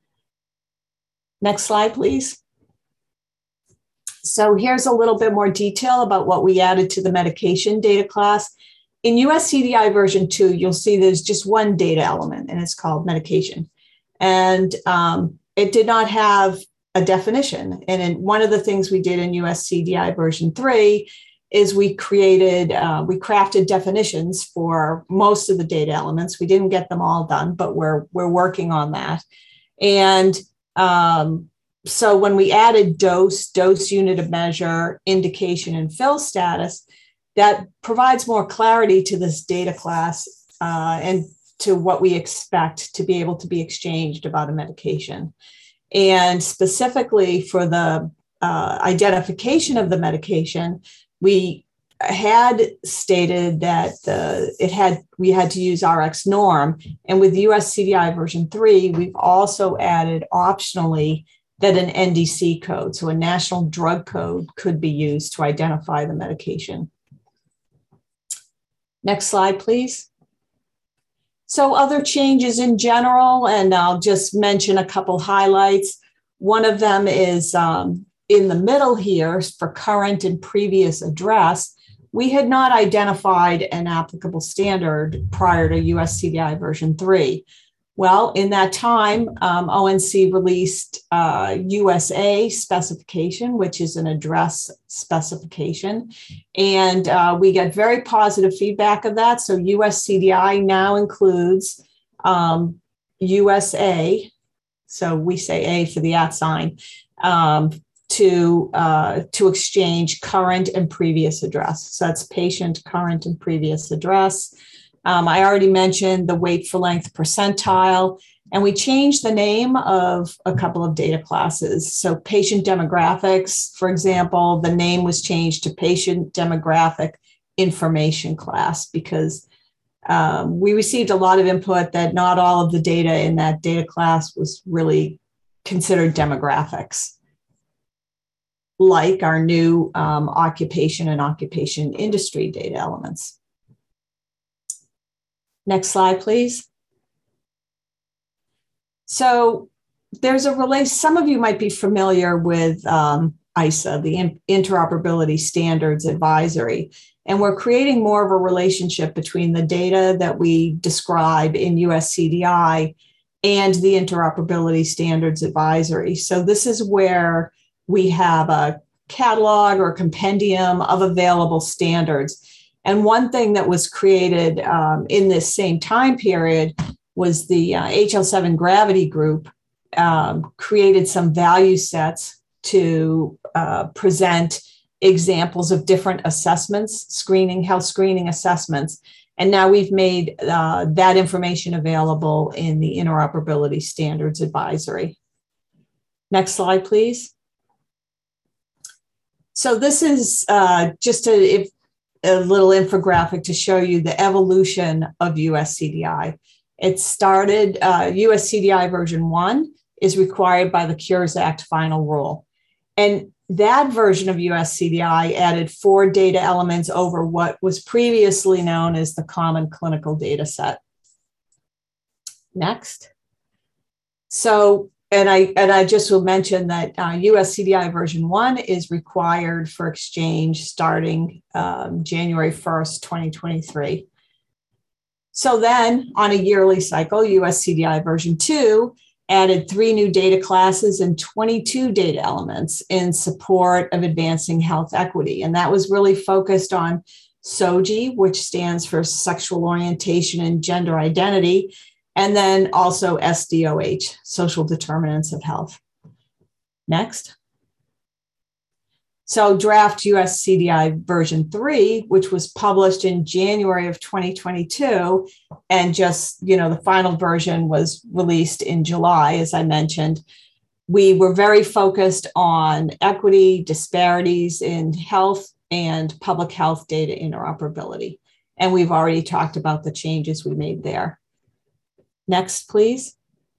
Next slide, please. So here's a little bit more detail about what we added to the medication data class. In U S C D I version two, you'll see there's just one data element, and it's called medication. And um, it did not have a definition. And in, one of the things we did in U S C D I version three is we created, uh, we crafted definitions for most of the data elements. We didn't get them all done, but we're, we're working on that. And um, so when we added dose, dose unit of measure, indication, and fill status, that provides more clarity to this data class uh, and to what we expect to be able to be exchanged about a medication. And specifically for the uh, identification of the medication, we had stated that the, it had we had to use R X norm. And with U S C D I version three, we've also added optionally that an N D C code, so a national drug code, could be used to identify the medication. Next slide, please. So other changes in general, and I'll just mention a couple highlights. One of them is um, in the middle here for current and previous address. We had not identified an applicable standard prior to U S C D I version three. Well, in that time, um, O N C released uh, U S A specification, which is an address specification. And uh, we got very positive feedback of that. So U S C D I now includes um, U S A, so we say A for the at sign, um, to, uh, to exchange current and previous address. So that's patient, current, and previous address. Um, I already mentioned the weight for length percentile, and we changed the name of a couple of data classes. So patient demographics, for example, the name was changed to patient demographic information class because um, we received a lot of input that not all of the data in that data class was really considered demographics, like our new um, occupation and occupation industry data elements. Next slide, please. So there's a relate. Some of you might be familiar with um, I S A, the Interoperability Standards Advisory, and we're creating more of a relationship between the data that we describe in U S C D I and the Interoperability Standards Advisory. So this is where we have a catalog or compendium of available standards. And one thing that was created um, in this same time period was the uh, H L seven Gravity Group um, created some value sets to uh, present examples of different assessments, screening, health screening assessments. And now we've made uh, that information available in the Interoperability Standards Advisory. Next slide, please. So this is uh, just a, if, a little infographic to show you the evolution of U S C D I. It started, uh, U S C D I version one is required by the Cures Act final rule. And that version of U S C D I added four data elements over what was previously known as the Common Clinical Data Set. Next. So, and I, and I just will mention that uh, U S C D I version one is required for exchange starting um, January first, twenty twenty-three. So then on a yearly cycle, U S C D I version two added three new data classes and twenty-two data elements in support of advancing health equity. And that was really focused on S O G I, which stands for sexual orientation and gender identity, and then also S D O H, social determinants of health. Next. So draft U S C D I version three, which was published in January of twenty twenty-two, and just, you know, the final version was released in July, as I mentioned. We were very focused on equity, disparities in health, and public health data interoperability. And we've already talked about the changes we made there. Next, please.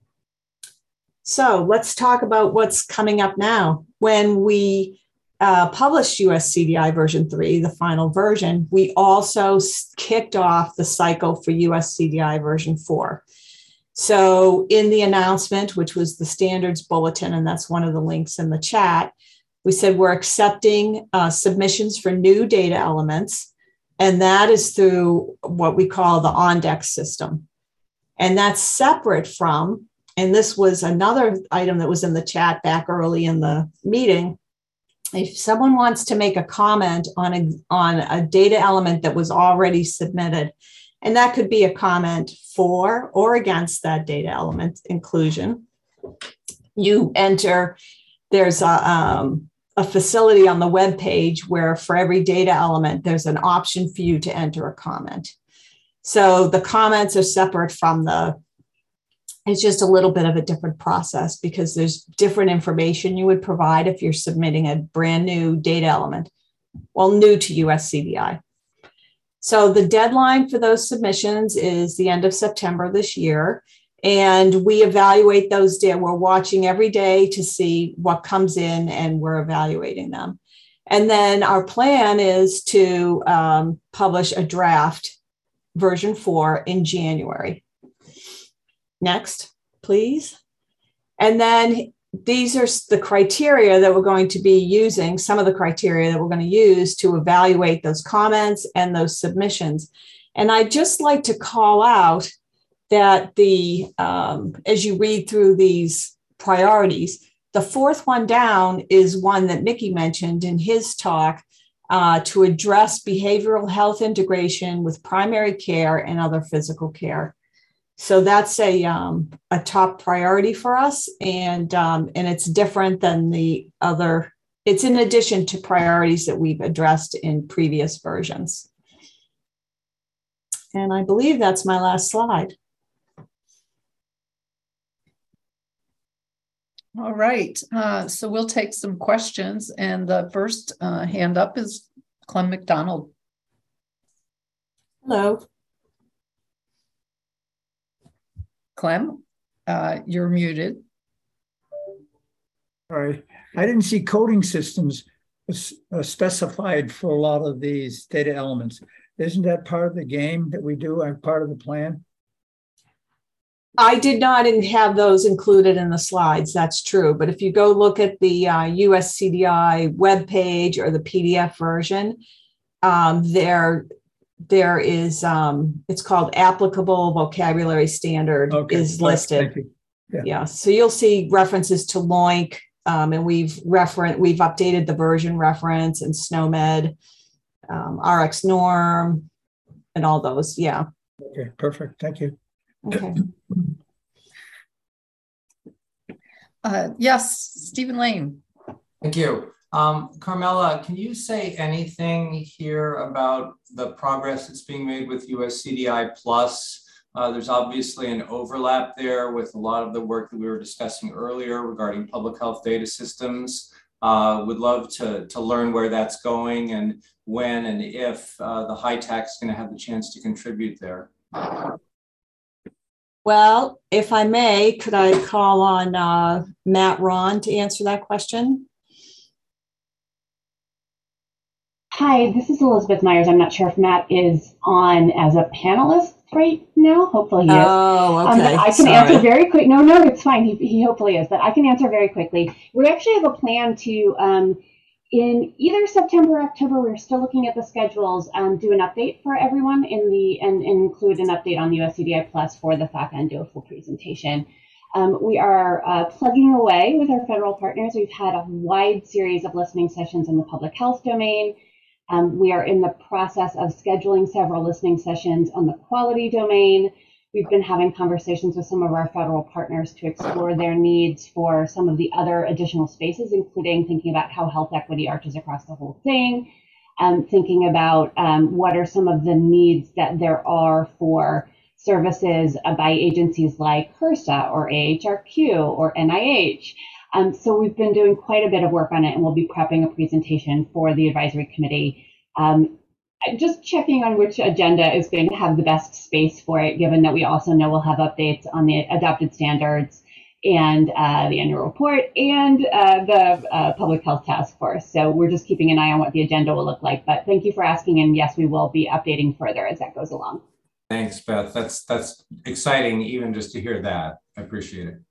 So let's talk about what's coming up now. When we Uh, published U S C D I version three, the final version, we also kicked off the cycle for U S C D I version four. So in the announcement, which was the standards bulletin, and that's one of the links in the chat, we said we're accepting uh, submissions for new data elements, and that is through what we call the ONDEX system. And that's separate from, and this was another item that was in the chat back early in the meeting, if someone wants to make a comment on a, on a data element that was already submitted, and that could be a comment for or against that data element inclusion, you enter, there's a, um, a facility on the web page where for every data element, there's an option for you to enter a comment. So the comments are separate from the, it's just a little bit of a different process because there's different information you would provide if you're submitting a brand new data element, well, new to U S C D I. So the deadline for those submissions is the end of September this year. And we evaluate those data. We're watching every day to see what comes in and we're evaluating them. And then our plan is to um, publish a draft version four in January. Next, please. And then these are the criteria that we're going to be using, some of the criteria that we're going to use to evaluate those comments and those submissions. And I'd just like to call out that the, um, as you read through these priorities, the fourth one down is one that Mickey mentioned in his talk, uh, to address behavioral health integration with primary care and other physical care. So that's a, um, a top priority for us, and, um, and it's different than the other, it's in addition to priorities that we've addressed in previous versions. And I believe that's my last slide. All right, uh, so we'll take some questions, and the first uh, hand up is Clem McDonald. Hello. Clem, uh, you're muted. Sorry, I didn't see coding systems uh, specified for a lot of these data elements. Isn't that part of the game that we do and part of the plan? I did not have those included in the slides, that's true. But if you go look at the uh, U S C D I webpage or the P D F version, um, there, there is, um, it's called applicable vocabulary standard okay. is listed. Thank you. Yeah. yeah, so you'll see references to LOINC, um, and we've referenced, we've updated the version reference and SNOMED, um, R X norm, and all those, yeah. Okay, perfect, thank you. Okay. Uh, yes, Stephen Lane. Thank you. Um, Carmela, can you say anything here about the progress that's being made with U S C D I Plus? Uh, there's obviously an overlap there with a lot of the work that we were discussing earlier regarding public health data systems. Uh, would love to, to learn where that's going and when and if uh, the HITAC is going to have the chance to contribute there. Well, if I may, could I call on uh, Matt Ron to answer that question? Hi, this is Elizabeth Myers. I'm not sure if Matt is on as a panelist right now. Hopefully he is. Oh, okay. Um, but I can Sorry. answer very quick. No, no, it's fine. He, he hopefully is, but I can answer very quickly. We actually have a plan to, um, in either September or October, we're still looking at the schedules, um, do an update for everyone in the, and, and include an update on U S C D I Plus for the F A C A and do a full presentation. Um, we are uh, plugging away with our federal partners. We've had a wide series of listening sessions in the public health domain. Um, we are in the process of scheduling several listening sessions on the quality domain. We've been having conversations with some of our federal partners to explore their needs for some of the other additional spaces, including thinking about how health equity arches across the whole thing, um, thinking about um, what are some of the needs that there are for services uh, by agencies like HRSA or A H R Q or N I H. Um, so we've been doing quite a bit of work on it, and we'll be prepping a presentation for the advisory committee. Um, just checking on which agenda is going to have the best space for it, given that we also know we'll have updates on the adopted standards and uh, the annual report and uh, the uh, public health task force. So we're just keeping an eye on what the agenda will look like. But thank you for asking, and yes, we will be updating further as that goes along. Thanks, Beth. That's that's exciting, even just to hear that. I appreciate it.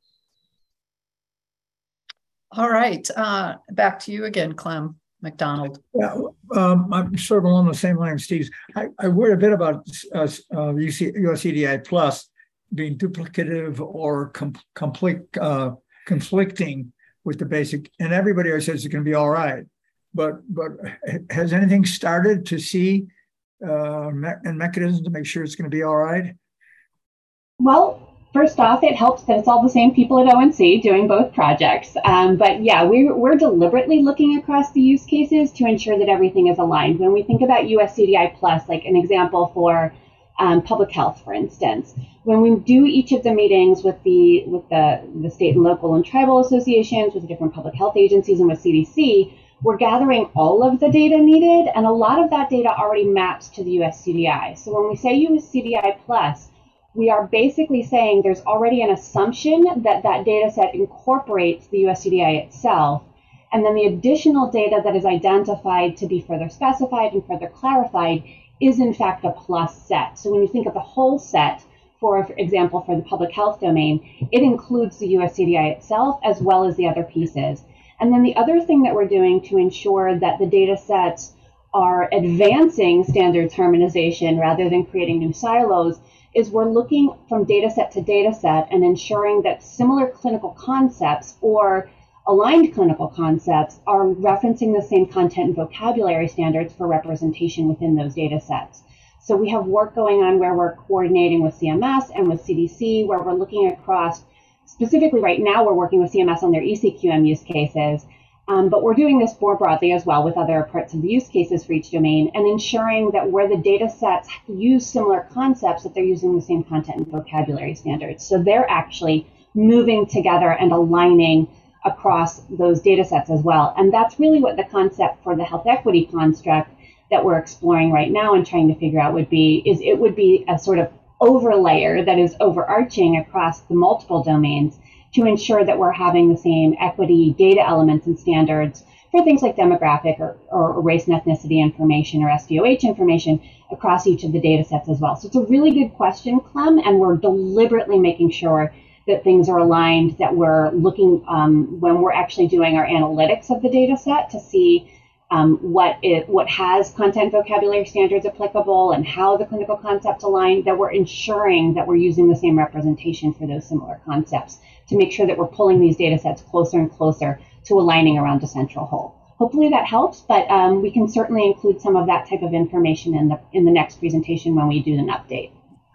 All right, uh, back to you again, Clem McDonald. Yeah, um, I'm sort of along the same line, Steve. I, I worry a bit about uh, uh, U S C D I Plus being duplicative or com complete, uh, conflicting with the basic. And everybody always says it's going to be all right. But but has anything started to see uh, me and mechanisms to make sure it's going to be all right? Well, first off, it helps that it's all the same people at O N C doing both projects. Um, but yeah, we're, we're deliberately looking across the use cases to ensure that everything is aligned. When we think about U S C D I Plus, like an example for um, public health, for instance, when we do each of the meetings with the with the, the state and local and tribal associations, with the different public health agencies, and with C D C, we're gathering all of the data needed, and a lot of that data already maps to the U S C D I. So when we say U S C D I Plus, we are basically saying there's already an assumption that that data set incorporates the U S C D I itself, and then the additional data that is identified to be further specified and further clarified is in fact a plus set. So when you think of the whole set, for example, for the public health domain, it includes the U S C D I itself as well as the other pieces. And then the other thing that we're doing to ensure that the data sets are advancing standards harmonization rather than creating new silos is we're looking from data set to data set and ensuring that similar clinical concepts or aligned clinical concepts are referencing the same content and vocabulary standards for representation within those data sets. So we have work going on where we're coordinating with C M S and with C D C, where we're looking across, specifically right now, we're working with C M S on their E C Q M use cases. Um, but we're doing this more broadly as well with other parts of the use cases for each domain, and ensuring that where the data sets use similar concepts, that they're using the same content and vocabulary standards. So they're actually moving together and aligning across those data sets as well. And that's really what the concept for the health equity construct that we're exploring right now and trying to figure out would be, is it would be a sort of overlayer that is overarching across the multiple domains to ensure that we're having the same equity data elements and standards for things like demographic or, or race and ethnicity information or S D O H information across each of the data sets as well. So it's a really good question, Clem, and we're deliberately making sure that things are aligned, that we're looking um, when we're actually doing our analytics of the data set to see um, what it, what has content vocabulary standards applicable and how the clinical concepts align, that we're ensuring that we're using the same representation for those similar concepts to make sure that we're pulling these data sets closer and closer to aligning around a central whole. Hopefully that helps, but um, we can certainly include some of that type of information in the in the next presentation when we do an update.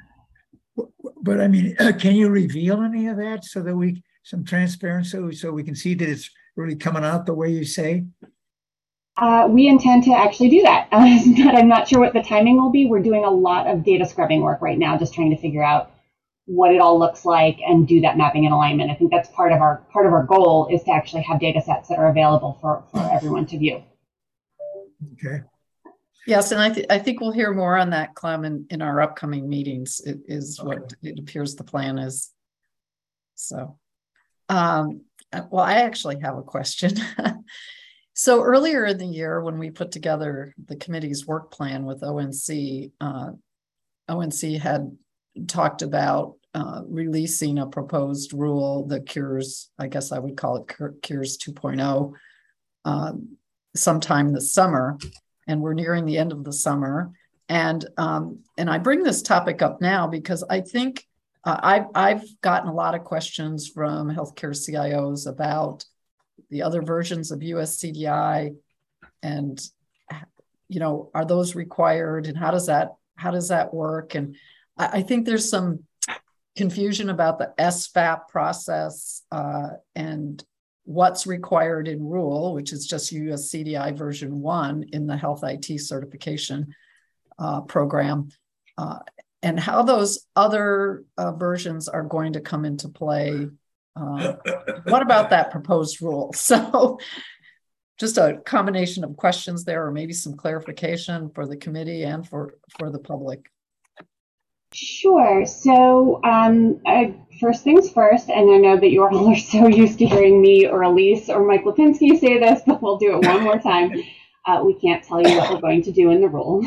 But I mean, can you reveal any of that so that we, some transparency, so we can see that it's really coming out the way you say? Uh, we intend to actually do that, uh, but I'm not sure what the timing will be. We're doing a lot of data scrubbing work right now, just trying to figure out what it all looks like and do that mapping and alignment. I think that's part of our part of our goal, is to actually have data sets that are available for, for everyone to view. Okay. Yes, and I, th I think we'll hear more on that, Clem, in, in our upcoming meetings, it is what it appears the plan is. So, um, well, I actually have a question. So earlier in the year, when we put together the committee's work plan with O N C, uh, O N C had talked about uh, releasing a proposed rule, the Cures, I guess I would call it Cures two point oh, uh, sometime this summer. And we're nearing the end of the summer. And, um, and I bring this topic up now because I think Uh, I've, I've gotten a lot of questions from healthcare C I Os about the other versions of U S C D I, and, you know, are those required, and how does that, how does that work? And I, I think there's some confusion about the S FAP process uh, and what's required in rule, which is just U S C D I version one in the health I T certification uh, program, uh, and how those other uh, versions are going to come into play. Uh, what about that proposed rule? So just a combination of questions there, or maybe some clarification for the committee and for, for the public. Sure. So um, uh, first things first, and I know that you all are so used to hearing me or Elise or Mike Lipinski say this, but we'll do it one more time. Uh, we can't tell you what we're going to do in the rule.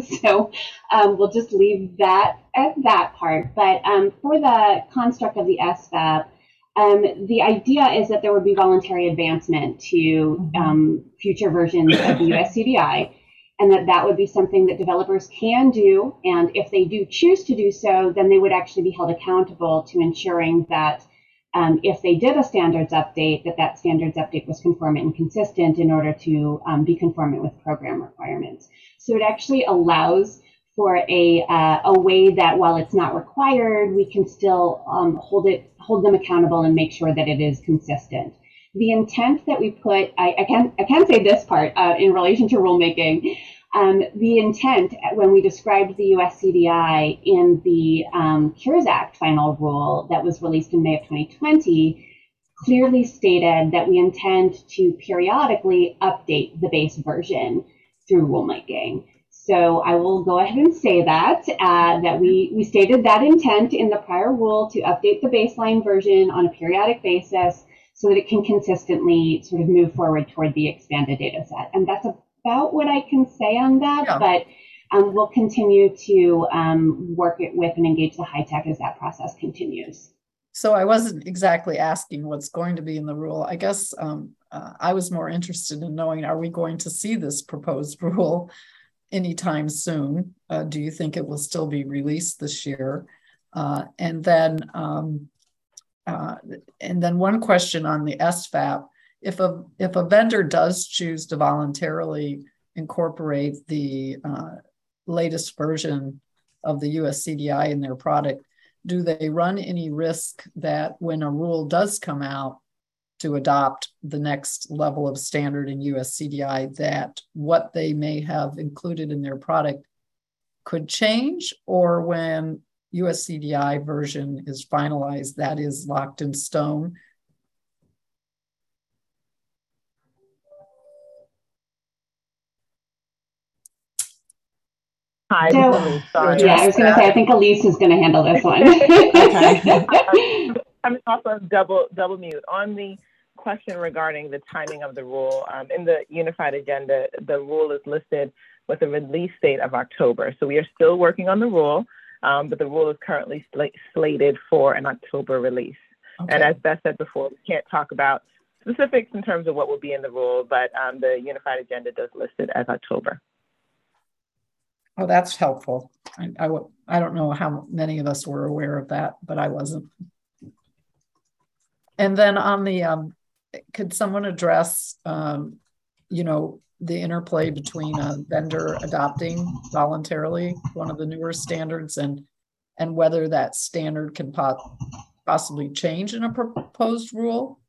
So um, we'll just leave that at that part. But um, for the construct of the S FAP, um, the idea is that there would be voluntary advancement to um, future versions of the U S C D I, and that that would be something that developers can do. And if they do choose to do so, then they would actually be held accountable to ensuring that um, if they did a standards update, that that standards update was conformant and consistent in order to um, be conformant with program requirements. So it actually allows for a, uh, a way that while it's not required, we can still um, hold it, hold them accountable and make sure that it is consistent. The intent that we put, I, I can I can say this part uh, in relation to rulemaking. Um, the intent when we described the U S C D I in the um, Cures Act final rule that was released in May of twenty twenty clearly stated that we intend to periodically update the base version through rulemaking. So I will go ahead and say that, uh, that we, we stated that intent in the prior rule to update the baseline version on a periodic basis so that it can consistently sort of move forward toward the expanded data set. And that's about what I can say on that, yeah. But um, we'll continue to um, work it with and engage the high tech as that process continues. So I wasn't exactly asking what's going to be in the rule. I guess um, uh, I was more interested in knowing, are we going to see this proposed rule anytime soon? Uh, do you think it will still be released this year? Uh, and then um, Uh, and then one question on the S FAP, if a, if a vendor does choose to voluntarily incorporate the uh, latest version of the U S C D I in their product, do they run any risk that when a rule does come out to adopt the next level of standard in U S C D I, that what they may have included in their product could change? Or when U S C D I version is finalized, that is locked in stone? Hi, so, Elise, sorry. Yeah, I was going to say, I think Elise is going to handle this one. Okay. I'm also double double mute. On the question regarding the timing of the rule, um, in the unified agenda, the rule is listed with a release date of October. So we are still working on the rule. Um, but the rule is currently sl slated for an October release. Okay. And as Beth said before, we can't talk about specifics in terms of what will be in the rule, but um, the unified agenda does list it as October. Oh, that's helpful. I, I, I don't know how many of us were aware of that, but I wasn't. And then on the, um, could someone address, um, you know, the interplay between a vendor adopting voluntarily one of the newer standards and and whether that standard can po possibly change in a proposed rule?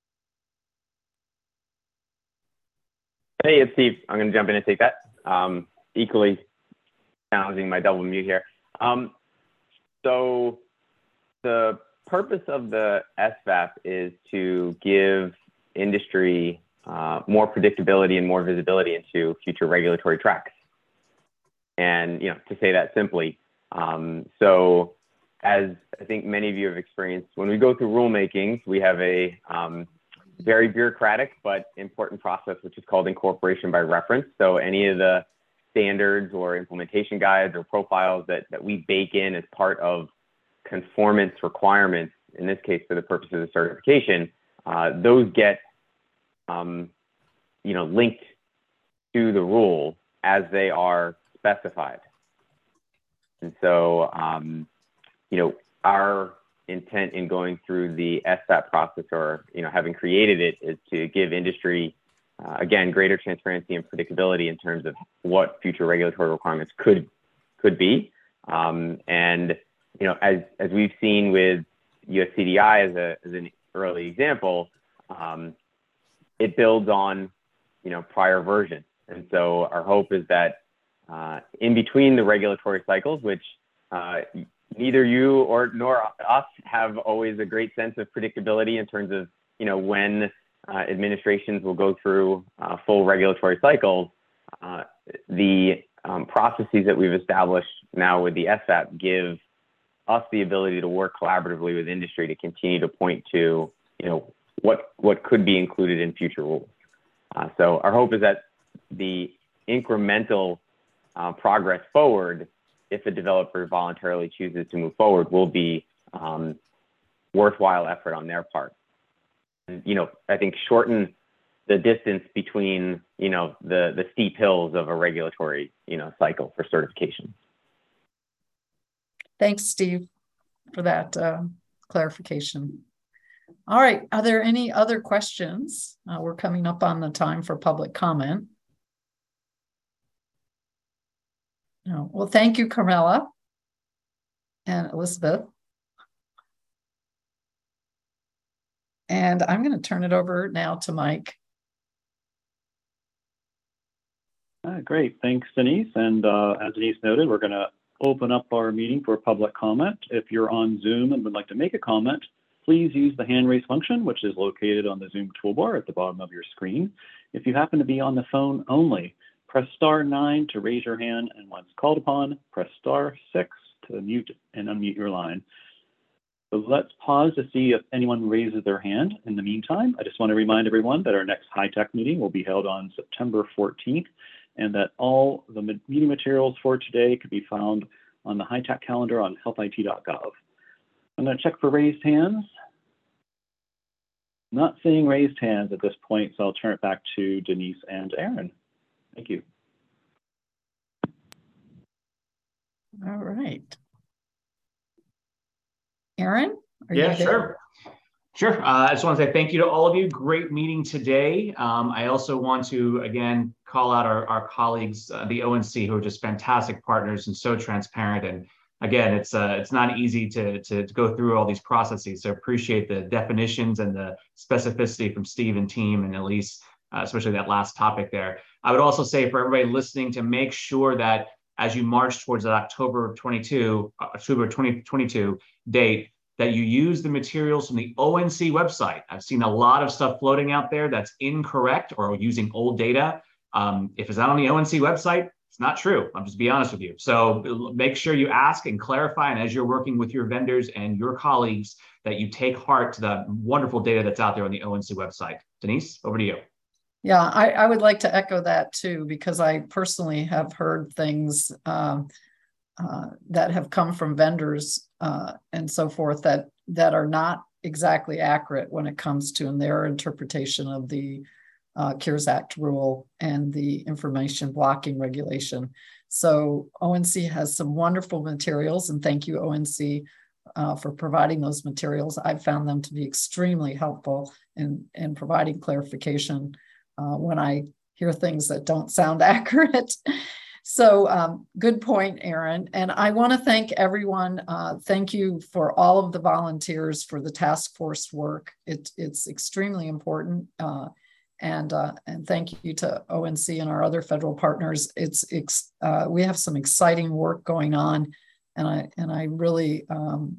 Hey, it's Steve. I'm going to jump in and take that. Um, equally challenging my double mute here. Um, so the purpose of the S FAP is to give industry Uh, more predictability and more visibility into future regulatory tracks. And, you know, to say that simply, um, so as I think many of you have experienced, when we go through rulemakings, we have a um, very bureaucratic but important process, which is called incorporation by reference. So any of the standards or implementation guides or profiles that, that we bake in as part of conformance requirements, in this case, for the purposes of certification, uh, those get Um, you know, linked to the rule as they are specified. And so, um, you know, our intent in going through the S S A P process, or you know, having created it, is to give industry, uh, again, greater transparency and predictability in terms of what future regulatory requirements could could be. Um, and you know, as as we've seen with U S C D I as a as an early example, um, it builds on you know prior versions. And so our hope is that uh, in between the regulatory cycles, which uh, neither you or nor us have always a great sense of predictability in terms of you know when uh, administrations will go through uh, full regulatory cycles, uh, the um, processes that we've established now with the S S A P give us the ability to work collaboratively with industry to continue to point to you know what what could be included in future rules. Uh, so our hope is that the incremental uh, progress forward, if a developer voluntarily chooses to move forward, will be um, worthwhile effort on their part. And, you know, I think shorten the distance between, you know, the, the steep hills of a regulatory, you know, cycle for certification. Thanks, Steve, for that uh, clarification. All right, are there any other questions? Uh, we're coming up on the time for public comment. No. Well, thank you, Carmela and Elizabeth. And I'm going to turn it over now to Mike. Uh, great, thanks, Denise. And uh, as Denise noted, we're going to open up our meeting for public comment. If you're on Zoom and would like to make a comment, please use the hand raise function, which is located on the Zoom toolbar at the bottom of your screen. If you happen to be on the phone only, press star nine to raise your hand, and once called upon, press star six to mute and unmute your line. So let's pause to see if anyone raises their hand. In the meantime, I just want to remind everyone that our next HITAC meeting will be held on September fourteenth, and that all the meeting materials for today can be found on the HITAC calendar on health I T dot gov. I'm going to check for raised hands. Not seeing raised hands at this point, so I'll turn it back to Denise and Aaron. Thank you. All right. Aaron? Are yeah, you there? sure. Sure. Uh, I just want to say thank you to all of you. Great meeting today. Um, I also want to, again, call out our, our colleagues, uh, the O N C, who are just fantastic partners and so transparent. And again, it's uh, it's not easy to, to, to go through all these processes. So appreciate the definitions and the specificity from Steve and team and Elise, uh, especially that last topic there. I would also say for everybody listening to make sure that as you march towards that October twenty-two, October twenty twenty-two date, that you use the materials from the O N C website. I've seen a lot of stuff floating out there that's incorrect or using old data. Um, if it's not on the O N C website, it's not true. I'm just be honest with you. So make sure you ask and clarify, and as you're working with your vendors and your colleagues, that you take heart to the wonderful data that's out there on the O N C website. Denise, over to you. Yeah, I, I would like to echo that too, because I personally have heard things um, uh, that have come from vendors uh, and so forth that that are not exactly accurate when it comes to in their interpretation of the uh, CARES Act rule and the information blocking regulation. So O N C has some wonderful materials, and thank you, O N C, uh, for providing those materials. I've found them to be extremely helpful in, in providing clarification Uh, when I hear things that don't sound accurate. So um, good point, Aaron. And I want to thank everyone. Uh, thank you for all of the volunteers for the task force work. It, it's extremely important. Uh, and, uh, and thank you to O N C and our other federal partners. It's, it's uh, we have some exciting work going on. And I, and I really um,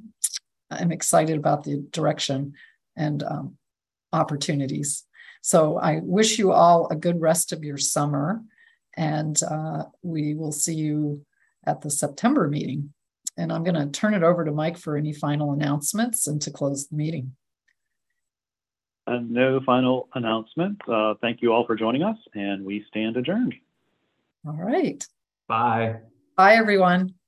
am excited about the direction and um, opportunities. So I wish you all a good rest of your summer, and uh, we will see you at the September meeting. And I'm going to turn it over to Mike for any final announcements and to close the meeting. Uh, no final announcements. Uh, thank you all for joining us, and we stand adjourned. All right. Bye. Bye, everyone.